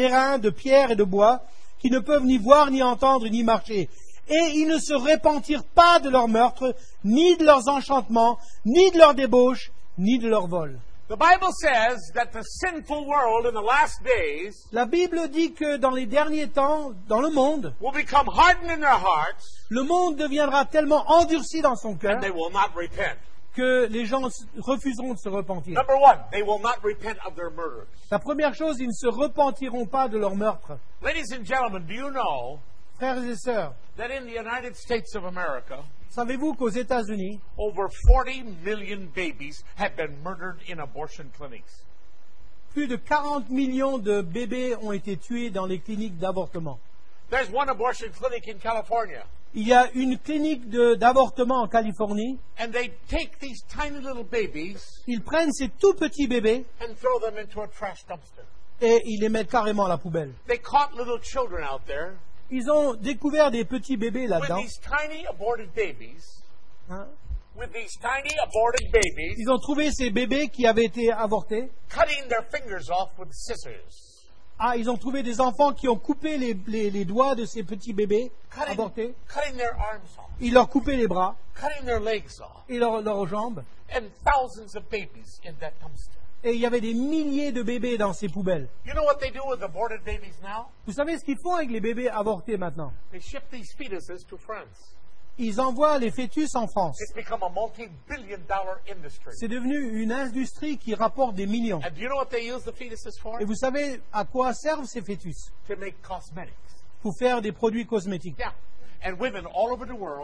Speaker 4: de pierre et de bois, qui ne peuvent ni voir, ni entendre, ni marcher. Et ils ne se repentirent pas de leurs meurtres, ni de leurs enchantements, ni de leurs débauches, ni de leurs vols.
Speaker 6: The Bible says that the sinful world in the last days
Speaker 4: La Bible dit que dans les derniers temps, dans le monde,
Speaker 6: will become hardened in their hearts
Speaker 4: le monde deviendra tellement endurci dans son cœur
Speaker 6: and they will not repent.
Speaker 4: que les gens refuseront de se repentir.
Speaker 6: Number one, they will not repent of their murders.
Speaker 4: La première chose, ils ne se repentiront pas de leur meurtre.
Speaker 6: Ladies and gentlemen, do you know
Speaker 4: Frères et sœurs,
Speaker 6: that in the United States of America,
Speaker 4: savez-vous qu'aux États-Unis,
Speaker 6: over 40 million babies have been murdered in abortion clinics?
Speaker 4: plus de 40 millions de bébés ont été tués dans les cliniques d'avortement.
Speaker 6: There's one abortion clinic in California,
Speaker 4: Il y a une clinique d'avortement en Californie.
Speaker 6: and they take these tiny little babies
Speaker 4: Ils prennent ces tout petits bébés
Speaker 6: and throw them into a trash dumpster.
Speaker 4: et ils les mettent carrément à la poubelle.
Speaker 6: They caught little children out there
Speaker 4: Ils ont découvert des petits bébés
Speaker 6: with
Speaker 4: là-dedans.
Speaker 6: these tiny aborted babies,
Speaker 4: Hein.
Speaker 6: with these tiny aborted babies,
Speaker 4: Ils ont trouvé ces bébés qui avaient été avortés.
Speaker 6: cutting their fingers off with scissors,
Speaker 4: Ah, ils ont trouvé des enfants qui ont coupé les doigts de ces petits bébés avortés.
Speaker 6: cutting their arms off,
Speaker 4: Ils leur coupaient les bras
Speaker 6: cutting their legs off,
Speaker 4: et leurs jambes.
Speaker 6: and thousands of babies in that dumpster.
Speaker 4: Et il y avait des milliers de bébés dans ces poubelles.
Speaker 6: You know what they do with aborted babies now?
Speaker 4: Vous savez ce qu'ils font avec les bébés avortés maintenant?
Speaker 6: They ship these fetuses to France.
Speaker 4: Ils envoient les fœtus en France.
Speaker 6: It's become a multi-billion-dollar industry.
Speaker 4: C'est devenu une industrie qui rapporte des millions.
Speaker 6: And do you know what they use the fetuses for?
Speaker 4: Et vous savez à quoi servent ces fœtus?
Speaker 6: To make cosmetics.
Speaker 4: Pour faire des produits cosmétiques.
Speaker 6: Yeah. And women all over the world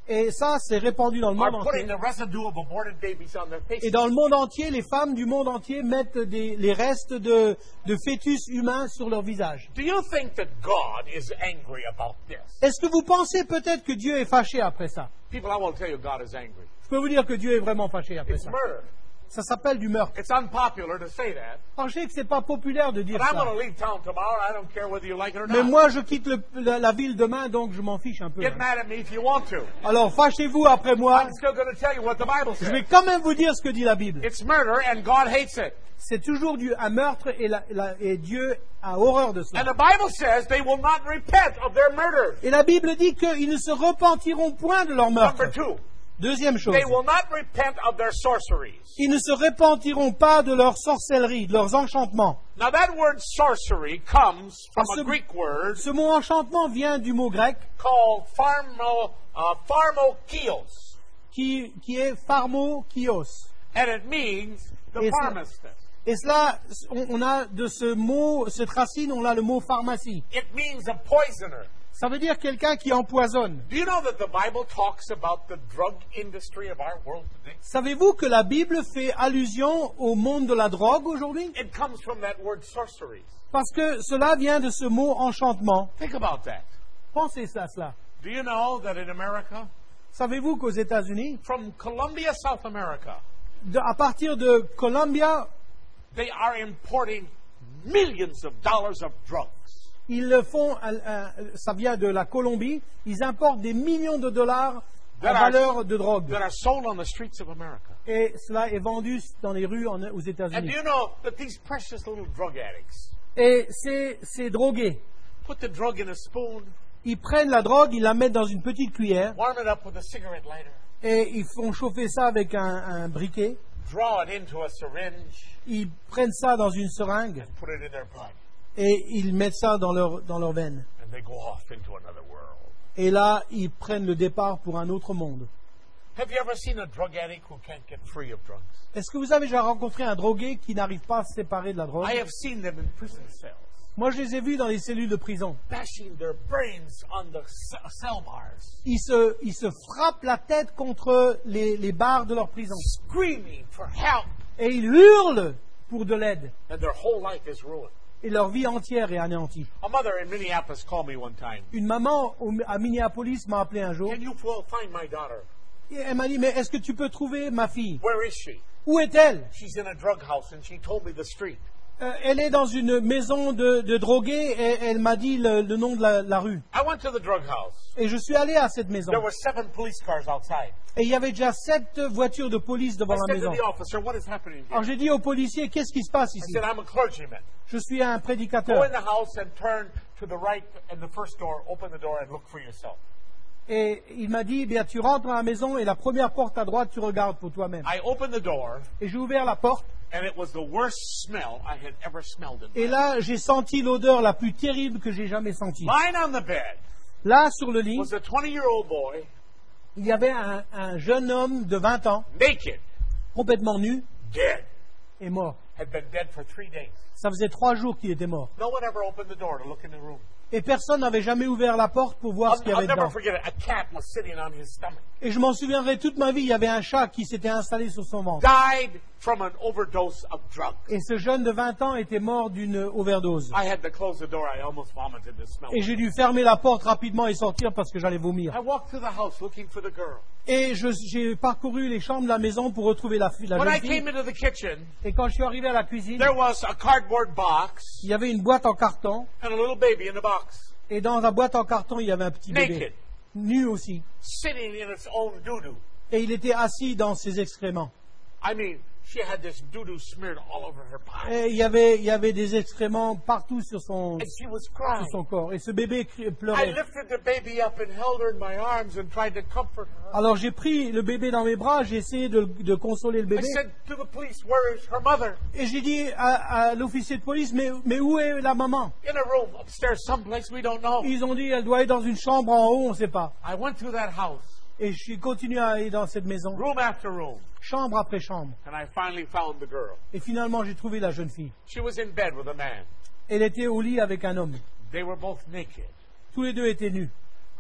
Speaker 4: Et ça, c'est répandu dans le monde
Speaker 6: are putting
Speaker 4: entier.
Speaker 6: the residue of aborted babies on their
Speaker 4: Et
Speaker 6: faces.
Speaker 4: dans le monde entier, les femmes du monde entier mettent les restes de fœtus humains sur leur visage.
Speaker 6: Do you think that God is angry about this?
Speaker 4: Est-ce que vous pensez peut-être que Dieu est fâché après ça?
Speaker 6: People, I won't tell you God is angry.
Speaker 4: Je peux vous dire que Dieu est vraiment fâché après
Speaker 6: It's
Speaker 4: ça.
Speaker 6: murder.
Speaker 4: Ça s'appelle du meurtre.
Speaker 6: It's unpopular to say that.
Speaker 4: Alors, je sais que c'est pas populaire de dire
Speaker 6: But I'm
Speaker 4: ça.
Speaker 6: going to leave town tomorrow. I don't care whether you like it or
Speaker 4: Mais
Speaker 6: not.
Speaker 4: moi, je quitte la ville demain, donc je m'en fiche un peu.
Speaker 6: Get
Speaker 4: hein.
Speaker 6: mad at me if you want to.
Speaker 4: Alors, fâchez-vous après moi.
Speaker 6: I'm still going to tell you what the Bible
Speaker 4: Je vais
Speaker 6: says.
Speaker 4: quand même vous dire ce que dit la Bible.
Speaker 6: It's murder and God hates it.
Speaker 4: C'est toujours un meurtre et Dieu a horreur de
Speaker 6: And
Speaker 4: cela.
Speaker 6: the Bible says they will not repent of their murder.
Speaker 4: Et la Bible dit qu'ils ne se repentiront point de leur meurtre.
Speaker 6: Number two,
Speaker 4: Deuxième chose,
Speaker 6: they will not repent of their sorceries.
Speaker 4: ils ne se repentiront pas de leur sorcellerie, de leurs enchantements.
Speaker 6: Now that word sorcery comes from
Speaker 4: Alors,
Speaker 6: a Greek word
Speaker 4: Ce mot enchantement vient du mot grec
Speaker 6: called pharmakios.
Speaker 4: qui est pharmakios.
Speaker 6: And it means the
Speaker 4: Et ça-
Speaker 6: pharmacist.
Speaker 4: Et cela, on a de ce mot, cette racine, on a le mot pharmacie.
Speaker 6: It means a poisoner.
Speaker 4: Ça veut dire quelqu'un qui empoisonne.
Speaker 6: Do you know that the Bible talks about the drug industry of our world today?
Speaker 4: Savez-vous que la Bible fait allusion au monde de la drogue aujourd'hui?
Speaker 6: It comes from that word sorceries.
Speaker 4: Parce que cela vient de ce mot enchantement.
Speaker 6: Think about that.
Speaker 4: Pensez à cela.
Speaker 6: Do you know that in America,
Speaker 4: Savez-vous qu'aux États-Unis,
Speaker 6: from Colombia, South America,
Speaker 4: à partir de Columbia,
Speaker 6: they are importing millions of dollars of drugs
Speaker 4: ils le font, ça vient de la Colombie, ils importent des millions de dollars à valeur de drogue.
Speaker 6: that are sold on the streets of America.
Speaker 4: Et cela est vendu dans les rues aux
Speaker 6: And do
Speaker 4: États-Unis.
Speaker 6: you know that these precious little drug addicts
Speaker 4: Et ces drogués,
Speaker 6: put the drug in a spoon,
Speaker 4: ils prennent la drogue, ils la mettent dans une petite cuillère
Speaker 6: warm it up with a cigarette lighter,
Speaker 4: et ils font chauffer ça avec un briquet.
Speaker 6: draw it into a syringe,
Speaker 4: Ils prennent ça dans une seringue
Speaker 6: put it in their blood,
Speaker 4: et ils mettent ça dans leur veine.
Speaker 6: and they go off into another world.
Speaker 4: Et là, ils prennent le départ pour un autre monde.
Speaker 6: Have you ever seen a drug addict who can't get free of drugs?
Speaker 4: Est-ce que vous avez déjà rencontré un drogué qui n'arrive pas à se séparer de la drogue?
Speaker 6: I have seen them in prison cells,
Speaker 4: Moi, je les ai vus dans les cellules de prison.
Speaker 6: bashing their brains on the cell bars,
Speaker 4: Ils se frappent la tête contre les barres de leur prison.
Speaker 6: screaming for help,
Speaker 4: Et ils hurlent pour de l'aide.
Speaker 6: and their whole life is ruined.
Speaker 4: Et leur vie entière est anéantie.
Speaker 6: A mother in Minneapolis called me one time.
Speaker 4: Une maman à Minneapolis m'a appelé un jour.
Speaker 6: Can you find my daughter?
Speaker 4: Et elle m'a dit, mais est-ce que tu peux trouver ma fille?
Speaker 6: Where is she?
Speaker 4: Où est-elle?
Speaker 6: She's in a drug house, and she told me the street.
Speaker 4: Elle est dans une maison de drogués et elle m'a dit le nom de la rue.
Speaker 6: I went to the drug house.
Speaker 4: Et je suis allé à cette maison.
Speaker 6: There were 7 police cars outside.
Speaker 4: Et il y avait déjà 7 voitures de police devant
Speaker 6: I
Speaker 4: la
Speaker 6: said to
Speaker 4: maison.
Speaker 6: the officer, what is happening here?
Speaker 4: Alors j'ai dit aux policiers, qu'est-ce qui se passe
Speaker 6: I
Speaker 4: ici?
Speaker 6: said, I'm a clergyman.
Speaker 4: Je suis un
Speaker 6: Go
Speaker 4: prédicateur.
Speaker 6: in the house and turn to the right and the first door, open the door and look for yourself.
Speaker 4: Et il m'a dit, eh bien, tu rentres dans la maison et la première porte à droite, tu regardes pour toi-même.
Speaker 6: I opened the door,
Speaker 4: Et j'ai ouvert la porte.
Speaker 6: and it was the worst smell I had ever smelled in my
Speaker 4: Et
Speaker 6: life.
Speaker 4: là, j'ai senti l'odeur la plus terrible que j'ai jamais sentie.
Speaker 6: Lying on the bed
Speaker 4: Là, sur le lit,
Speaker 6: was a 20-year-old boy,
Speaker 4: il y avait un jeune homme de 20 ans,
Speaker 6: naked,
Speaker 4: complètement nu,
Speaker 6: dead,
Speaker 4: et mort.
Speaker 6: had been dead for 3 days.
Speaker 4: Ça faisait 3 jours qu'il était mort.
Speaker 6: No one ever opened the door to look in the room.
Speaker 4: Et personne n'avait jamais ouvert la porte pour voir ce qu'il y
Speaker 6: I'll
Speaker 4: avait
Speaker 6: never
Speaker 4: dedans.
Speaker 6: forget it. A cat was sitting on his stomach.
Speaker 4: Et je m'en souviendrai toute ma vie, il y avait un chat qui s'était installé sur son ventre.
Speaker 6: Died from an overdose of drugs.
Speaker 4: Et ce jeune de 20 ans était mort d'une overdose.
Speaker 6: I had to close the door. I almost vomited the smell.
Speaker 4: Et j'ai dû fermer la porte rapidement et sortir parce que j'allais vomir.
Speaker 6: I walked through the house looking for the girl.
Speaker 4: Et j'ai parcouru les chambres de la maison pour retrouver la
Speaker 6: When
Speaker 4: jeune
Speaker 6: I
Speaker 4: fille.
Speaker 6: came into the kitchen,
Speaker 4: Et quand je suis arrivé à la cuisine,
Speaker 6: there was a cardboard box
Speaker 4: il y avait une boîte en carton.
Speaker 6: and a little baby in the box,
Speaker 4: Et dans la boîte en carton, il y avait un petit bébé.
Speaker 6: naked,
Speaker 4: Nu aussi.
Speaker 6: sitting in its own doo-doo.
Speaker 4: Et il était assis dans ses excréments.
Speaker 6: I mean, she had this doo-doo smeared all over her body.
Speaker 4: Et il y avait des excréments partout sur son
Speaker 6: And she was crying.
Speaker 4: corps. Et ce bébé
Speaker 6: I
Speaker 4: pleurait.
Speaker 6: lifted the baby up and held her in my arms and tried to comfort her.
Speaker 4: Alors j'ai pris le bébé dans mes bras, j'ai essayé de consoler le
Speaker 6: I
Speaker 4: bébé.
Speaker 6: said to the police, where is her mother?
Speaker 4: Et j'ai dit à l'officier de police, mais où est la maman?
Speaker 6: In a room upstairs, someplace we don't know.
Speaker 4: Ils ont dit, elle doit être dans une chambre en haut, on ne sait pas.
Speaker 6: I went through that house,
Speaker 4: Et je suis continué à aller dans cette maison,
Speaker 6: room after room,
Speaker 4: chambre après chambre.
Speaker 6: and I finally found the girl.
Speaker 4: Et finalement, j'ai trouvé la jeune fille.
Speaker 6: She was in bed with a man.
Speaker 4: Elle était au lit avec un homme.
Speaker 6: They were both naked.
Speaker 4: Tous les deux étaient nus.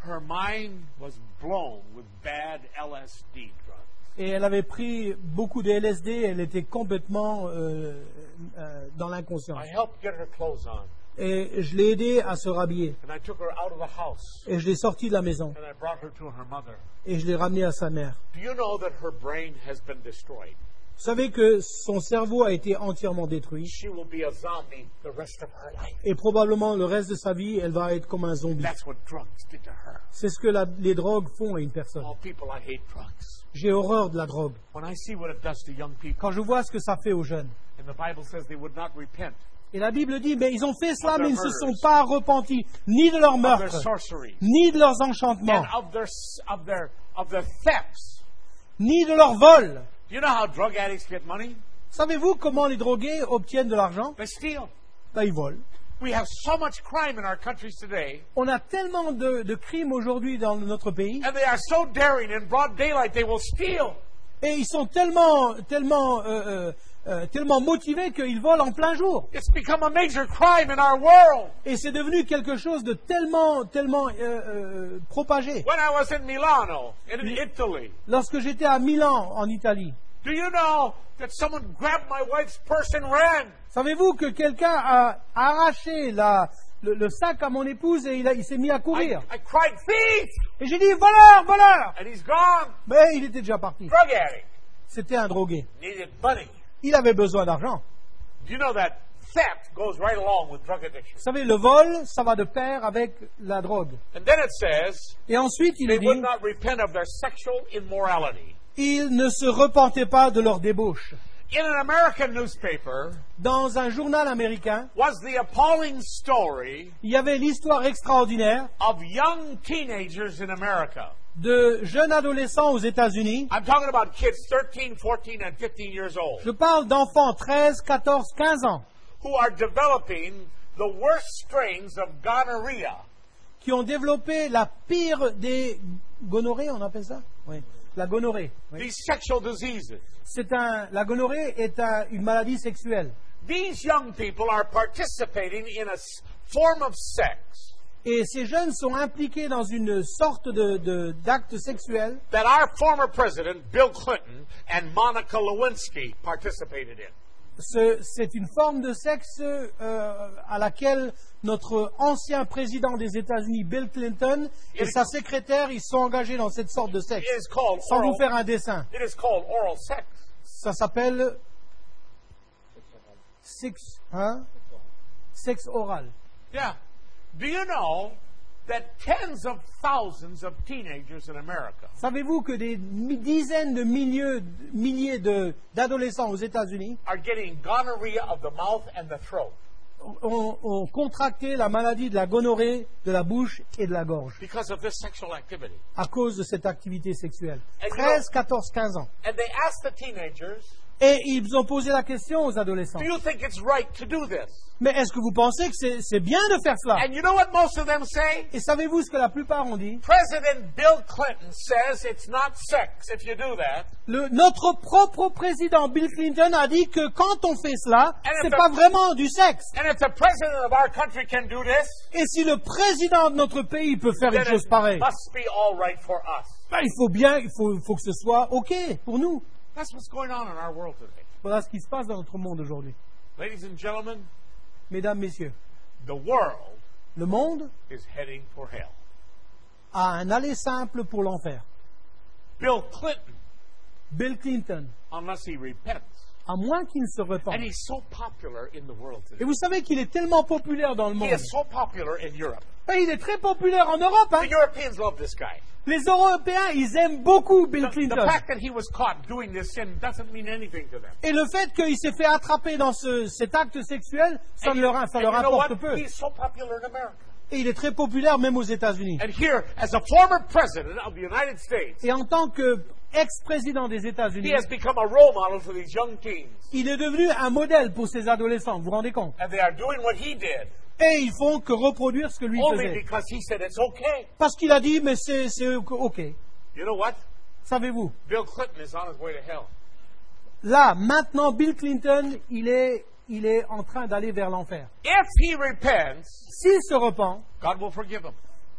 Speaker 6: her mind was blown with bad LSD drugs.
Speaker 4: Et elle avait pris beaucoup de LSD, elle était complètement dans l'inconscience.
Speaker 6: I helped get her clothes on,
Speaker 4: Et je l'ai aidée à se rhabiller.
Speaker 6: and I took her out of the house,
Speaker 4: Et je l'ai sortie de la maison.
Speaker 6: and I brought her to her mother.
Speaker 4: Et je l'ai ramenée à sa mère.
Speaker 6: Do you know that her brain has been destroyed?
Speaker 4: Vous savez que son cerveau a été entièrement détruit.
Speaker 6: She will be a zombie the rest of her life.
Speaker 4: Et probablement le reste de sa vie, elle va être comme un zombie.
Speaker 6: That's what drugs did to her.
Speaker 4: C'est ce que les drogues font à une personne.
Speaker 6: Oh, people, I hate drugs.
Speaker 4: J'ai horreur de la drogue.
Speaker 6: When I see what it does to young people,
Speaker 4: Quand je vois ce que ça fait aux jeunes.
Speaker 6: and the Bible says they would not repent
Speaker 4: Et la Bible dit, mais ils ont fait cela, mais ils ne se sont pas repentis, ni de leur
Speaker 6: of their
Speaker 4: meurtre,
Speaker 6: sorcery
Speaker 4: ni de leurs enchantements,
Speaker 6: and of their thefts.
Speaker 4: ni de leur vol.
Speaker 6: Do you know how drug addicts get money?
Speaker 4: Savez-vous comment les drogués obtiennent de l'argent?
Speaker 6: They steal.
Speaker 4: Ben, ils volent.
Speaker 6: We have so much crime in our countries today,
Speaker 4: On a tellement de crimes aujourd'hui dans notre pays,
Speaker 6: and they are so daring in broad daylight they will steal.
Speaker 4: et ils sont tellement motivés qu'ils volent en plein jour.
Speaker 6: It's become a major crime in our world.
Speaker 4: Et c'est devenu quelque chose de tellement propagé.
Speaker 6: When I was in Milano, in Italy,
Speaker 4: Lorsque j'étais à Milan, en Italie,
Speaker 6: do you know that someone grabbed my wife's purse and ran?
Speaker 4: savez-vous que quelqu'un a arraché le sac à mon épouse et il s'est mis à courir?
Speaker 6: I cried, thief!
Speaker 4: Et j'ai dit, voleur, voleur!
Speaker 6: And he's gone.
Speaker 4: Mais il était déjà parti.
Speaker 6: Drug addict.
Speaker 4: C'était un drogué.
Speaker 6: Needed money.
Speaker 4: Il avait besoin d'argent.
Speaker 6: Do you know that theft goes right along with drug addiction?
Speaker 4: Vous savez, le vol, ça va de pair avec la drogue.
Speaker 6: And then it says,
Speaker 4: Et ensuite, il
Speaker 6: they
Speaker 4: dit,
Speaker 6: would not repent of their sexual immorality.
Speaker 4: ils ne se repentaient pas de leur débauche.
Speaker 6: In an American newspaper
Speaker 4: Dans un journal américain,
Speaker 6: was the appalling story
Speaker 4: il y avait l'histoire extraordinaire
Speaker 6: of young teenagers in America.
Speaker 4: de jeunes adolescents aux États-Unis.
Speaker 6: I'm talking about kids 13, 14, and 15 years old
Speaker 4: Je parle d'enfants 13, 14, 15 ans
Speaker 6: who are developing the worst strains of gonorrhea.
Speaker 4: qui ont développé la pire des gonorrhées, on appelle ça? Oui, la gonorrhée. Oui.
Speaker 6: These sexual diseases.
Speaker 4: La gonorrhée est une maladie sexuelle.
Speaker 6: These young people are participating in a form of sex
Speaker 4: Et ces jeunes sont impliqués dans une sorte d'acte sexuel
Speaker 6: that our former president, Bill Clinton, and Monica Lewinsky participated in.
Speaker 4: C'est une forme de sexe à laquelle notre ancien président des États-Unis, Bill Clinton, et sa secrétaire, ils sont engagés dans cette sorte de sexe.
Speaker 6: It is called
Speaker 4: Sans vous
Speaker 6: oral,
Speaker 4: faire un dessin.
Speaker 6: it is called oral sex.
Speaker 4: Ça s'appelle sexe oral.
Speaker 6: Yeah. Do you know that tens of thousands of teenagers in America
Speaker 4: Savez-vous que des dizaines de milliers d'adolescents aux États-Unis
Speaker 6: are getting gonorrhea of the mouth and the throat
Speaker 4: ont contracté la maladie de la gonorrhée de la bouche et de la gorge
Speaker 6: because of this sexual activity?
Speaker 4: à cause de cette activité sexuelle?
Speaker 6: And
Speaker 4: 13, 14, 15 ans.
Speaker 6: And they ask the teenagers,
Speaker 4: Et ils ont posé la question aux adolescents.
Speaker 6: do you think it's right to do this?
Speaker 4: Mais est-ce que vous pensez que c'est bien de faire cela?
Speaker 6: And you know what most of them say?
Speaker 4: Et savez-vous ce que la plupart ont dit?
Speaker 6: President Bill Clinton says it's not sex if you do that.
Speaker 4: Notre propre président Bill Clinton a dit que quand on fait cela,
Speaker 6: And
Speaker 4: c'est
Speaker 6: if
Speaker 4: pas
Speaker 6: the-
Speaker 4: vraiment du sexe.
Speaker 6: And if the president of our country can do this,
Speaker 4: Et si le président de notre pays peut faire une
Speaker 6: then
Speaker 4: chose
Speaker 6: it
Speaker 4: pareille,
Speaker 6: must be all right for us.
Speaker 4: ben, il faut que ce soit OK pour nous.
Speaker 6: That's what's going on in our world today.
Speaker 4: Voilà ce qui se passe dans notre monde aujourd'hui.
Speaker 6: Ladies and gentlemen,
Speaker 4: Mesdames, Messieurs,
Speaker 6: the world
Speaker 4: le monde
Speaker 6: is heading for hell.
Speaker 4: a un aller simple pour l'enfer.
Speaker 6: Bill Clinton,
Speaker 4: Bill Clinton,
Speaker 6: unless he repents,
Speaker 4: à moins qu'il ne se repente.
Speaker 6: and he's so popular in the world
Speaker 4: Et
Speaker 6: today.
Speaker 4: vous savez qu'il est tellement populaire dans le
Speaker 6: He
Speaker 4: monde.
Speaker 6: is so popular in Europe.
Speaker 4: Ben, il est très populaire en Europe. Hein.
Speaker 6: The Europeans love this guy.
Speaker 4: Les Européens, ils aiment beaucoup Bill
Speaker 6: The
Speaker 4: Clinton.
Speaker 6: fact that he was caught doing this sin doesn't mean anything to them.
Speaker 4: Et le fait qu'il s'est fait attraper dans cet acte sexuel, ça
Speaker 6: And
Speaker 4: leur
Speaker 6: you know
Speaker 4: importe
Speaker 6: what?
Speaker 4: peu.
Speaker 6: He's so popular in America.
Speaker 4: Et il est très populaire même aux États-Unis.
Speaker 6: And here, as a former president of the United States,
Speaker 4: Et en tant qu'ex-président des
Speaker 6: he
Speaker 4: États-Unis,
Speaker 6: has become a role model for these young teens.
Speaker 4: il est devenu un modèle pour ces adolescents, vous vous rendez compte?
Speaker 6: And they are doing what he did
Speaker 4: Et ils font que reproduire ce que lui
Speaker 6: only
Speaker 4: faisait.
Speaker 6: because he said it's okay.
Speaker 4: Parce qu'il a dit, mais c'est OK.
Speaker 6: You know what?
Speaker 4: Savez-vous?
Speaker 6: Bill Clinton is on his way to hell.
Speaker 4: Là, maintenant, Bill Clinton, il est en train d'aller vers l'enfer.
Speaker 6: If he repents,
Speaker 4: S'il se repent,
Speaker 6: God will forgive him.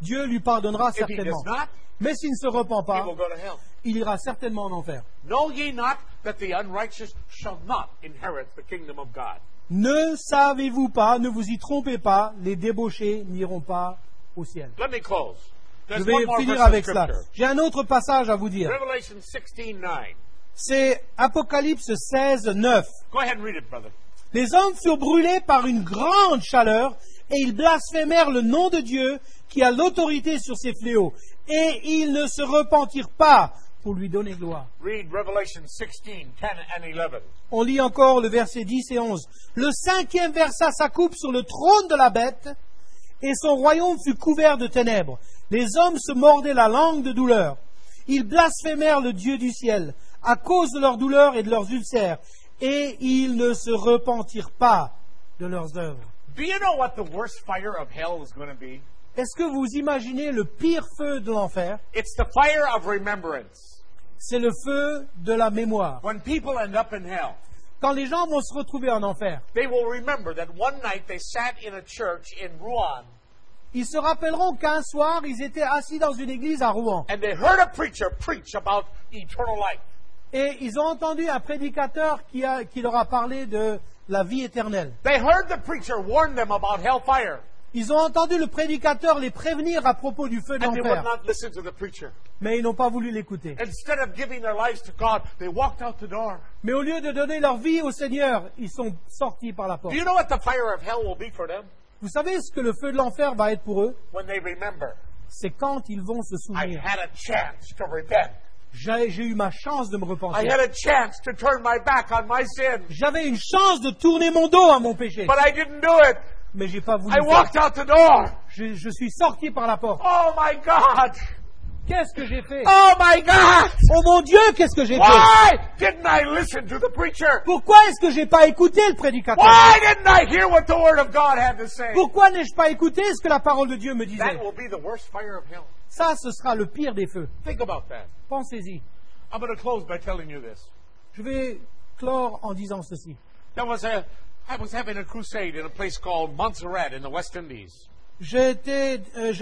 Speaker 4: Dieu lui pardonnera
Speaker 6: If he does
Speaker 4: certainement.
Speaker 6: not,
Speaker 4: Mais s'il ne se repent
Speaker 6: he
Speaker 4: pas,
Speaker 6: will go to hell.
Speaker 4: il ira certainement en enfer.
Speaker 6: Know ye not that the unrighteous shall not inherit the kingdom of God?
Speaker 4: Ne savez-vous pas, ne vous y trompez pas, les débauchés n'iront pas au ciel.
Speaker 6: Let me close.
Speaker 4: Je
Speaker 6: There's
Speaker 4: vais
Speaker 6: one more
Speaker 4: finir
Speaker 6: verse of
Speaker 4: avec cela.
Speaker 6: scripture.
Speaker 4: J'ai un autre passage à vous dire.
Speaker 6: Revelation 16:9.
Speaker 4: C'est Apocalypse 16, 9.
Speaker 6: Go ahead and read it, brother.
Speaker 4: Les hommes furent brûlés par une grande chaleur et ils blasphémèrent le nom de Dieu qui a l'autorité sur ces fléaux. Et ils ne se repentirent pas pour lui donner gloire.
Speaker 6: Read Revelation 16:10 and 11.
Speaker 4: On lit encore le verset 10 et 11. Le cinquième versa sa coupe sur le trône de la bête et son royaume fut couvert de ténèbres. Les hommes se mordaient la langue de douleur. Ils blasphémèrent le Dieu du ciel à cause de leur douleur et de leurs ulcères, et ils ne se repentirent pas de leurs œuvres.
Speaker 6: Do you know what the worst fire of hell is going to be?
Speaker 4: Est-ce que vous imaginez le pire feu de l'enfer?
Speaker 6: It's the fire of remembrance.
Speaker 4: C'est le feu de la mémoire.
Speaker 6: When people end up in hell,
Speaker 4: Quand les gens vont se retrouver en enfer,
Speaker 6: they will remember that one night they sat in a church in Rouen
Speaker 4: ils se rappelleront qu'un soir, ils étaient assis dans une église à Rouen,
Speaker 6: and they heard a preacher preach about eternal life.
Speaker 4: et ils ont entendu un prédicateur qui leur a parlé de la vie éternelle.
Speaker 6: They heard the preacher warn them about hellfire,
Speaker 4: Ils ont entendu le prédicateur les prévenir à propos du feu de
Speaker 6: and they would
Speaker 4: l'enfer,
Speaker 6: not listen to the preacher.
Speaker 4: mais ils n'ont pas voulu l'écouter.
Speaker 6: Instead of giving their lives to God, they walked out the door.
Speaker 4: Mais au lieu de donner leur vie au Seigneur, ils sont sortis par la porte.
Speaker 6: Do you know what the fire of hell will be for them?
Speaker 4: Vous savez ce que le feu de l'enfer va être pour eux?
Speaker 6: When they remember,
Speaker 4: C'est quand ils vont se
Speaker 6: I
Speaker 4: souvenir.
Speaker 6: had a chance to repent.
Speaker 4: J'ai eu ma chance de me
Speaker 6: I
Speaker 4: repentir.
Speaker 6: had a chance to turn my back on my sin,
Speaker 4: J'avais une chance de tourner mon dos à mon péché,
Speaker 6: but I didn't do it.
Speaker 4: mais j'ai pas voulu
Speaker 6: I
Speaker 4: le
Speaker 6: walked
Speaker 4: faire.
Speaker 6: out the door.
Speaker 4: Je suis sorti par la porte.
Speaker 6: Oh my God!
Speaker 4: Qu'est-ce que j'ai fait?
Speaker 6: Oh my God!
Speaker 4: Oh mon Dieu, qu'est-ce que j'ai fait?
Speaker 6: Why didn't I listen to the preacher?
Speaker 4: Pourquoi est-ce que j'ai pas écouté le prédicateur?
Speaker 6: Why didn't I hear what the Word of God had to say?
Speaker 4: Pourquoi n'ai-je pas écouté ce que la parole de Dieu me disait?
Speaker 6: That will be the worst fire of hell.
Speaker 4: Ça, ce sera le pire des feux.
Speaker 6: Think about that.
Speaker 4: Pensez-y.
Speaker 6: I'm going to close by telling you this.
Speaker 4: Je vais clore en disant ceci.
Speaker 6: I was having a crusade in a place called Montserrat in the West Indies.
Speaker 4: J'étais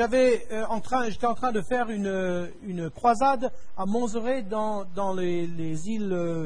Speaker 4: en train de faire une croisade à Montserrat dans les îles,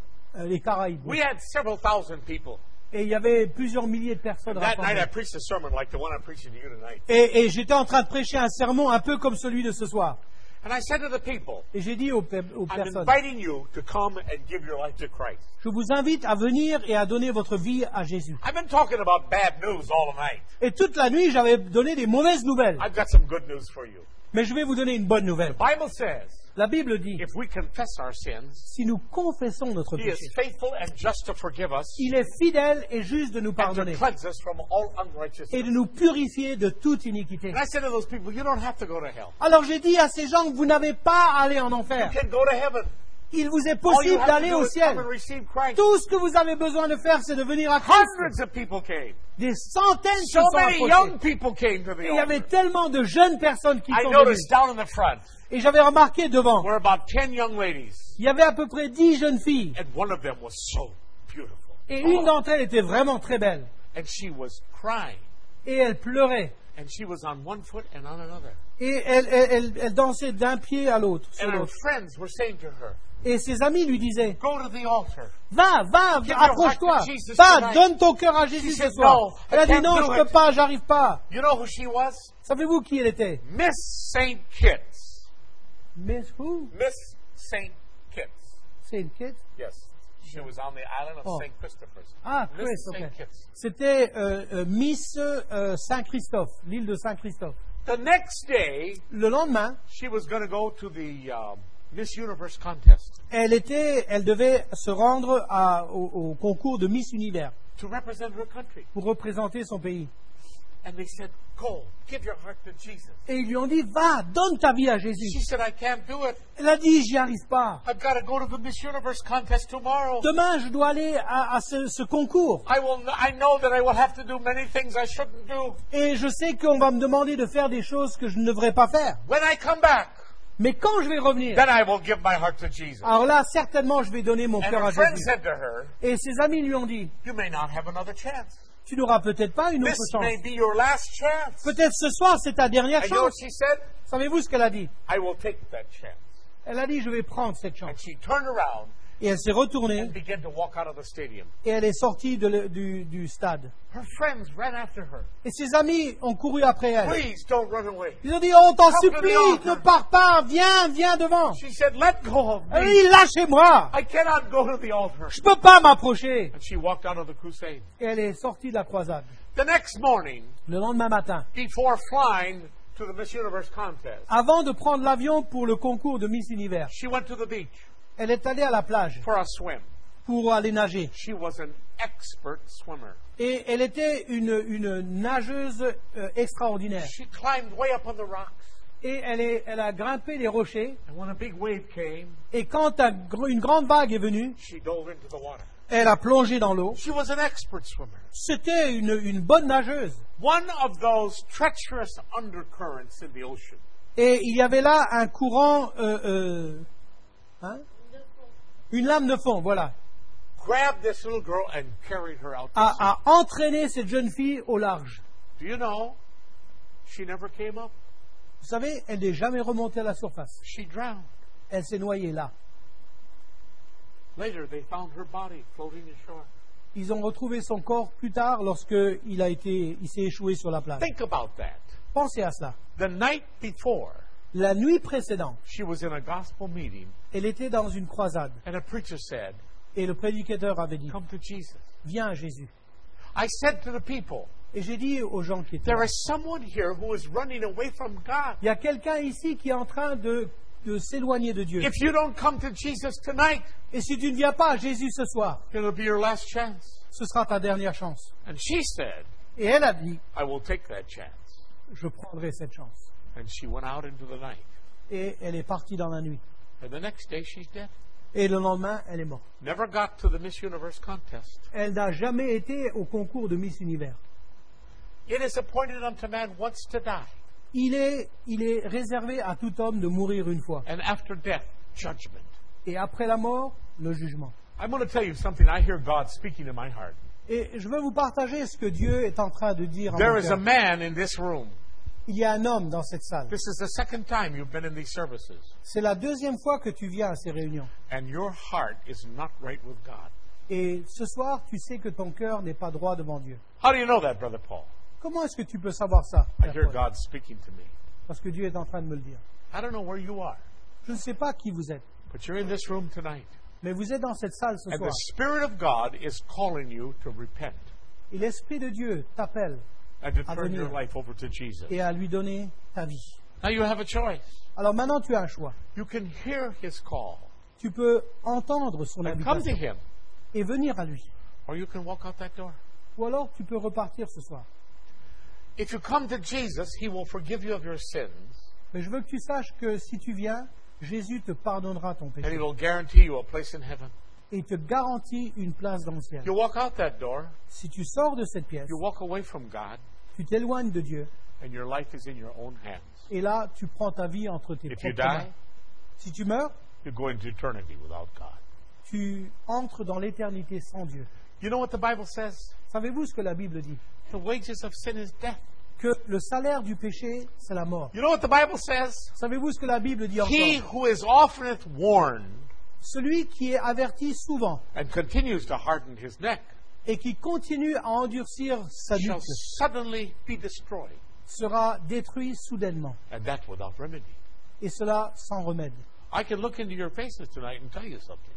Speaker 4: les Caraïbes.
Speaker 6: We had several thousand people.
Speaker 4: Et il y avait plusieurs milliers de personnes
Speaker 6: That night I
Speaker 4: rassemblées.
Speaker 6: preached a sermon like the one I'm preaching to you tonight.
Speaker 4: Et j'étais en train de prêcher un sermon un peu comme celui de ce soir.
Speaker 6: And I said to the people,
Speaker 4: Et j'ai dit aux
Speaker 6: I'm
Speaker 4: personnes,
Speaker 6: inviting you to come and give your life to Christ.
Speaker 4: je vous invite à venir et à donner votre vie à Jésus.
Speaker 6: I've been talking about bad news all night.
Speaker 4: Et toute la nuit, j'avais donné des mauvaises nouvelles.
Speaker 6: I've got some good news for you.
Speaker 4: Mais je vais vous donner une bonne nouvelle.
Speaker 6: The Bible says,
Speaker 4: La Bible dit,
Speaker 6: if we confess our sins,
Speaker 4: si nous confessons notre
Speaker 6: He is
Speaker 4: péché,
Speaker 6: faithful and just to forgive us
Speaker 4: il est fidèle et juste de nous
Speaker 6: and to
Speaker 4: pardonner
Speaker 6: cleanse us from all
Speaker 4: et
Speaker 6: unrighteousness.
Speaker 4: de nous purifier de toute iniquité.
Speaker 6: And I said to those people, you don't have to go to hell.
Speaker 4: Alors j'ai dit à ces gens que vous n'avez pas à aller en
Speaker 6: You
Speaker 4: enfer.
Speaker 6: can go to heaven.
Speaker 4: Il vous est
Speaker 6: All you
Speaker 4: possible
Speaker 6: have to
Speaker 4: d'aller
Speaker 6: do
Speaker 4: au
Speaker 6: is come
Speaker 4: ciel.
Speaker 6: and receive Christ.
Speaker 4: Tout ce que vous avez besoin de faire, c'est de venir à Christ.
Speaker 6: Hundreds of people came.
Speaker 4: Des centaines se
Speaker 6: So
Speaker 4: sont
Speaker 6: many
Speaker 4: approchés.
Speaker 6: young people came to the
Speaker 4: Et il y avait
Speaker 6: altar.
Speaker 4: tellement de jeunes personnes qui
Speaker 6: I
Speaker 4: sont venues.
Speaker 6: noticed down in the front
Speaker 4: Et j'avais remarqué devant,
Speaker 6: were about 10 young ladies,
Speaker 4: il y avait à peu près 10 jeunes filles.
Speaker 6: and one of them was so beautiful.
Speaker 4: Et une d'entre elles était vraiment très belle.
Speaker 6: And she was crying,
Speaker 4: Et elle pleurait.
Speaker 6: and she was on one foot and on another.
Speaker 4: Et elle dansait d'un pied à l'autre, sur
Speaker 6: And her
Speaker 4: l'autre.
Speaker 6: friends were saying to her,
Speaker 4: Et ses amis lui disaient,
Speaker 6: go to the altar.
Speaker 4: va,
Speaker 6: Give your
Speaker 4: approche-toi,
Speaker 6: heart to Jesus
Speaker 4: va,
Speaker 6: tonight.
Speaker 4: donne ton cœur à Jésus
Speaker 6: She
Speaker 4: ce
Speaker 6: said,
Speaker 4: soir.
Speaker 6: "No,
Speaker 4: Elle a
Speaker 6: I
Speaker 4: dit,
Speaker 6: can't
Speaker 4: non,
Speaker 6: do
Speaker 4: je peux
Speaker 6: it."
Speaker 4: pas, j'arrive pas.
Speaker 6: You know who she was?
Speaker 4: Savez-vous qui elle était?
Speaker 6: Miss St. Kitts.
Speaker 4: Miss who?
Speaker 6: Miss St. Kitts.
Speaker 4: Saint Kitts?
Speaker 6: Yes. She was on the island of
Speaker 4: Oh.
Speaker 6: St. Christopher's.
Speaker 4: Ah,
Speaker 6: Miss
Speaker 4: Chris,
Speaker 6: St.
Speaker 4: ok.
Speaker 6: Kitts.
Speaker 4: C'était Miss Saint-Christophe, l'île de Saint-Christophe.
Speaker 6: The next day,
Speaker 4: Le lendemain,
Speaker 6: she was going to go to the Miss Universe contest
Speaker 4: elle devait se rendre au concours de Miss Univers
Speaker 6: to represent her country.
Speaker 4: pour représenter son pays.
Speaker 6: And they said, go, give your heart to Jesus.
Speaker 4: Et ils lui ont dit, va, donne ta vie à Jésus.
Speaker 6: She said, I can't do it.
Speaker 4: Elle a dit, j'y arrive pas.
Speaker 6: I've got to go to the Miss Universe contest tomorrow.
Speaker 4: Demain, je dois aller à ce concours.
Speaker 6: I know that I will have to do many things I shouldn't do.
Speaker 4: Et je sais qu'on va me demander de faire des choses que je ne devrais pas faire.
Speaker 6: When I come back,
Speaker 4: Mais quand je vais revenir,
Speaker 6: then I will give my heart to Jesus.
Speaker 4: alors là, certainement, je vais donner mon
Speaker 6: And
Speaker 4: cœur
Speaker 6: her
Speaker 4: à
Speaker 6: friend
Speaker 4: Jésus.
Speaker 6: said to her,
Speaker 4: Et ses amis lui ont dit,
Speaker 6: you may not have another chance.
Speaker 4: tu n'auras peut-être pas une autre
Speaker 6: This
Speaker 4: chance.
Speaker 6: may be your last chance.
Speaker 4: Peut-être ce soir, c'est ta dernière
Speaker 6: And you know what
Speaker 4: chance.
Speaker 6: she said?
Speaker 4: Savez-vous ce qu'elle a dit?
Speaker 6: I will take that chance.
Speaker 4: Elle a dit, je vais prendre cette
Speaker 6: And
Speaker 4: chance.
Speaker 6: she turned around
Speaker 4: Et elle s'est retournée
Speaker 6: and began to walk out of the stadium.
Speaker 4: et elle est sortie du stade.
Speaker 6: Her friends ran after her.
Speaker 4: Et ses amis ont couru après elle.
Speaker 6: Please don't run away.
Speaker 4: Ils ont dit, on t'en
Speaker 6: Come to the
Speaker 4: supplie,
Speaker 6: altar.
Speaker 4: ne pars pas, viens devant.
Speaker 6: She said, let go of
Speaker 4: Elle
Speaker 6: me.
Speaker 4: dit, lâchez-moi,
Speaker 6: I cannot go to the altar.
Speaker 4: je ne peux pas m'approcher.
Speaker 6: And she walked out of the crusade.
Speaker 4: Et elle est sortie de la croisade.
Speaker 6: The next morning,
Speaker 4: Le lendemain matin,
Speaker 6: before flying to the Miss Universe contest,
Speaker 4: avant de prendre l'avion pour le concours de Miss Univers,
Speaker 6: she went to the beach
Speaker 4: elle est allée à la plage
Speaker 6: for a swim.
Speaker 4: pour aller nager.
Speaker 6: She was an expert swimmer.
Speaker 4: Et elle était une nageuse extraordinaire.
Speaker 6: She climbed way up on the rocks.
Speaker 4: Et elle a grimpé les rochers.
Speaker 6: And when a big wave came,
Speaker 4: Et quand une grande vague est venue,
Speaker 6: she dove into the water.
Speaker 4: elle a plongé dans l'eau.
Speaker 6: She was an expert swimmer.
Speaker 4: C'était une bonne nageuse.
Speaker 6: One of those treacherous undercurrents in the ocean.
Speaker 4: Et il y avait là un courant, une lame de fond, voilà,
Speaker 6: Grabbed this little girl and carried her out.
Speaker 4: a entraîné cette jeune fille au large.
Speaker 6: Do you know? She never came up.
Speaker 4: Vous savez, elle n'est jamais remontée à la surface.
Speaker 6: She drowned.
Speaker 4: Elle s'est noyée là.
Speaker 6: Later, they found her body floating ashore.
Speaker 4: Ils ont retrouvé son corps plus tard lorsqu'il s'est échoué sur la plage.
Speaker 6: Think about that.
Speaker 4: Pensez à cela.
Speaker 6: The night before,
Speaker 4: La nuit précédente,
Speaker 6: she was in a gospel meeting,
Speaker 4: elle était dans une croisade
Speaker 6: and a preacher said,
Speaker 4: et le prédicateur avait dit,
Speaker 6: come to Jesus.
Speaker 4: viens à Jésus.
Speaker 6: I said to the people,
Speaker 4: Et j'ai dit aux gens qui étaient
Speaker 6: there
Speaker 4: là,
Speaker 6: is someone here who is running away from God.
Speaker 4: il y a quelqu'un ici qui est en train de s'éloigner de Dieu.
Speaker 6: If you don't come to Jesus tonight,
Speaker 4: Et si tu ne viens pas à Jésus ce soir,
Speaker 6: it'll be your last chance.
Speaker 4: ce sera ta dernière chance.
Speaker 6: And she said,
Speaker 4: Et elle a dit,
Speaker 6: I will take that chance.
Speaker 4: je prendrai cette chance.
Speaker 6: And she went out into the night.
Speaker 4: Et elle est partie dans la nuit.
Speaker 6: And the next day, she's dead.
Speaker 4: Et le lendemain, elle est morte.
Speaker 6: Never got to the Miss Universe contest.
Speaker 4: Elle n'a jamais été au concours de Miss Univers.
Speaker 6: It is appointed unto man once to die,
Speaker 4: Il est réservé à tout homme de mourir une fois.
Speaker 6: and after death, judgment.
Speaker 4: Et après la mort, le jugement.
Speaker 6: I'm going to tell you something. I hear God speaking in my heart.
Speaker 4: Et je veux vous partager ce que Dieu est en train de dire en
Speaker 6: There
Speaker 4: mon
Speaker 6: is a
Speaker 4: cœur.
Speaker 6: man in this room.
Speaker 4: Il y a un homme dans cette salle.
Speaker 6: This is the second time you've been in these services,
Speaker 4: C'est la deuxième fois que tu viens à ces réunions.
Speaker 6: and your heart is not right with God.
Speaker 4: Et ce soir, tu sais que ton cœur n'est pas droit devant Dieu.
Speaker 6: How do you know that, Brother Paul?
Speaker 4: Comment est-ce que tu peux savoir ça,
Speaker 6: I
Speaker 4: frère
Speaker 6: hear
Speaker 4: Paul?
Speaker 6: God speaking to me.
Speaker 4: Parce que Dieu est en train de me le dire.
Speaker 6: I don't know where you are,
Speaker 4: Je ne sais pas qui vous êtes,
Speaker 6: but you're in this room tonight.
Speaker 4: mais vous êtes dans cette salle ce
Speaker 6: And
Speaker 4: soir.
Speaker 6: the Spirit of God is calling you to repent
Speaker 4: Et l'Esprit de Dieu t'appelle
Speaker 6: and to
Speaker 4: à
Speaker 6: turn
Speaker 4: venir
Speaker 6: your life over to Jesus.
Speaker 4: et à lui donner ta vie.
Speaker 6: Now you have a choice.
Speaker 4: Alors maintenant, tu as un choix.
Speaker 6: You can hear His call
Speaker 4: Tu peux entendre son
Speaker 6: and come to
Speaker 4: invitation
Speaker 6: Him,
Speaker 4: et venir à lui.
Speaker 6: or you can walk out that door.
Speaker 4: Ou alors, tu peux repartir ce soir.
Speaker 6: If you come to Jesus, He will forgive you of your sins,
Speaker 4: Mais je veux que tu saches que si tu viens, Jésus te pardonnera ton
Speaker 6: and He
Speaker 4: péché.
Speaker 6: will guarantee you a place in heaven.
Speaker 4: Et il te garantit une place dans le ciel.
Speaker 6: You walk out that door,
Speaker 4: Si tu sors de cette pièce,
Speaker 6: you walk away from God,
Speaker 4: tu t'éloignes de Dieu.
Speaker 6: and your life is in your own hands.
Speaker 4: Et là, tu prends ta vie entre tes
Speaker 6: If you
Speaker 4: propres mains.
Speaker 6: die,
Speaker 4: Si tu meurs,
Speaker 6: you go into eternity without God.
Speaker 4: tu entres dans l'éternité sans Dieu.
Speaker 6: You know what the Bible says?
Speaker 4: Savez-vous ce que la Bible dit?
Speaker 6: The wages of sin is death.
Speaker 4: Que le salaire du péché, c'est la mort.
Speaker 6: You know what the Bible says?
Speaker 4: Savez-vous ce que la Bible dit
Speaker 6: He
Speaker 4: encore?
Speaker 6: who is often warned
Speaker 4: Celui qui est averti souvent
Speaker 6: and continues to harden his neck
Speaker 4: et qui continue à endurcir sa
Speaker 6: shall
Speaker 4: nuque
Speaker 6: suddenly be destroyed,
Speaker 4: sera détruit soudainement.
Speaker 6: and that without remedy.
Speaker 4: Et cela sans remède.
Speaker 6: I can look into your faces tonight and tell you something.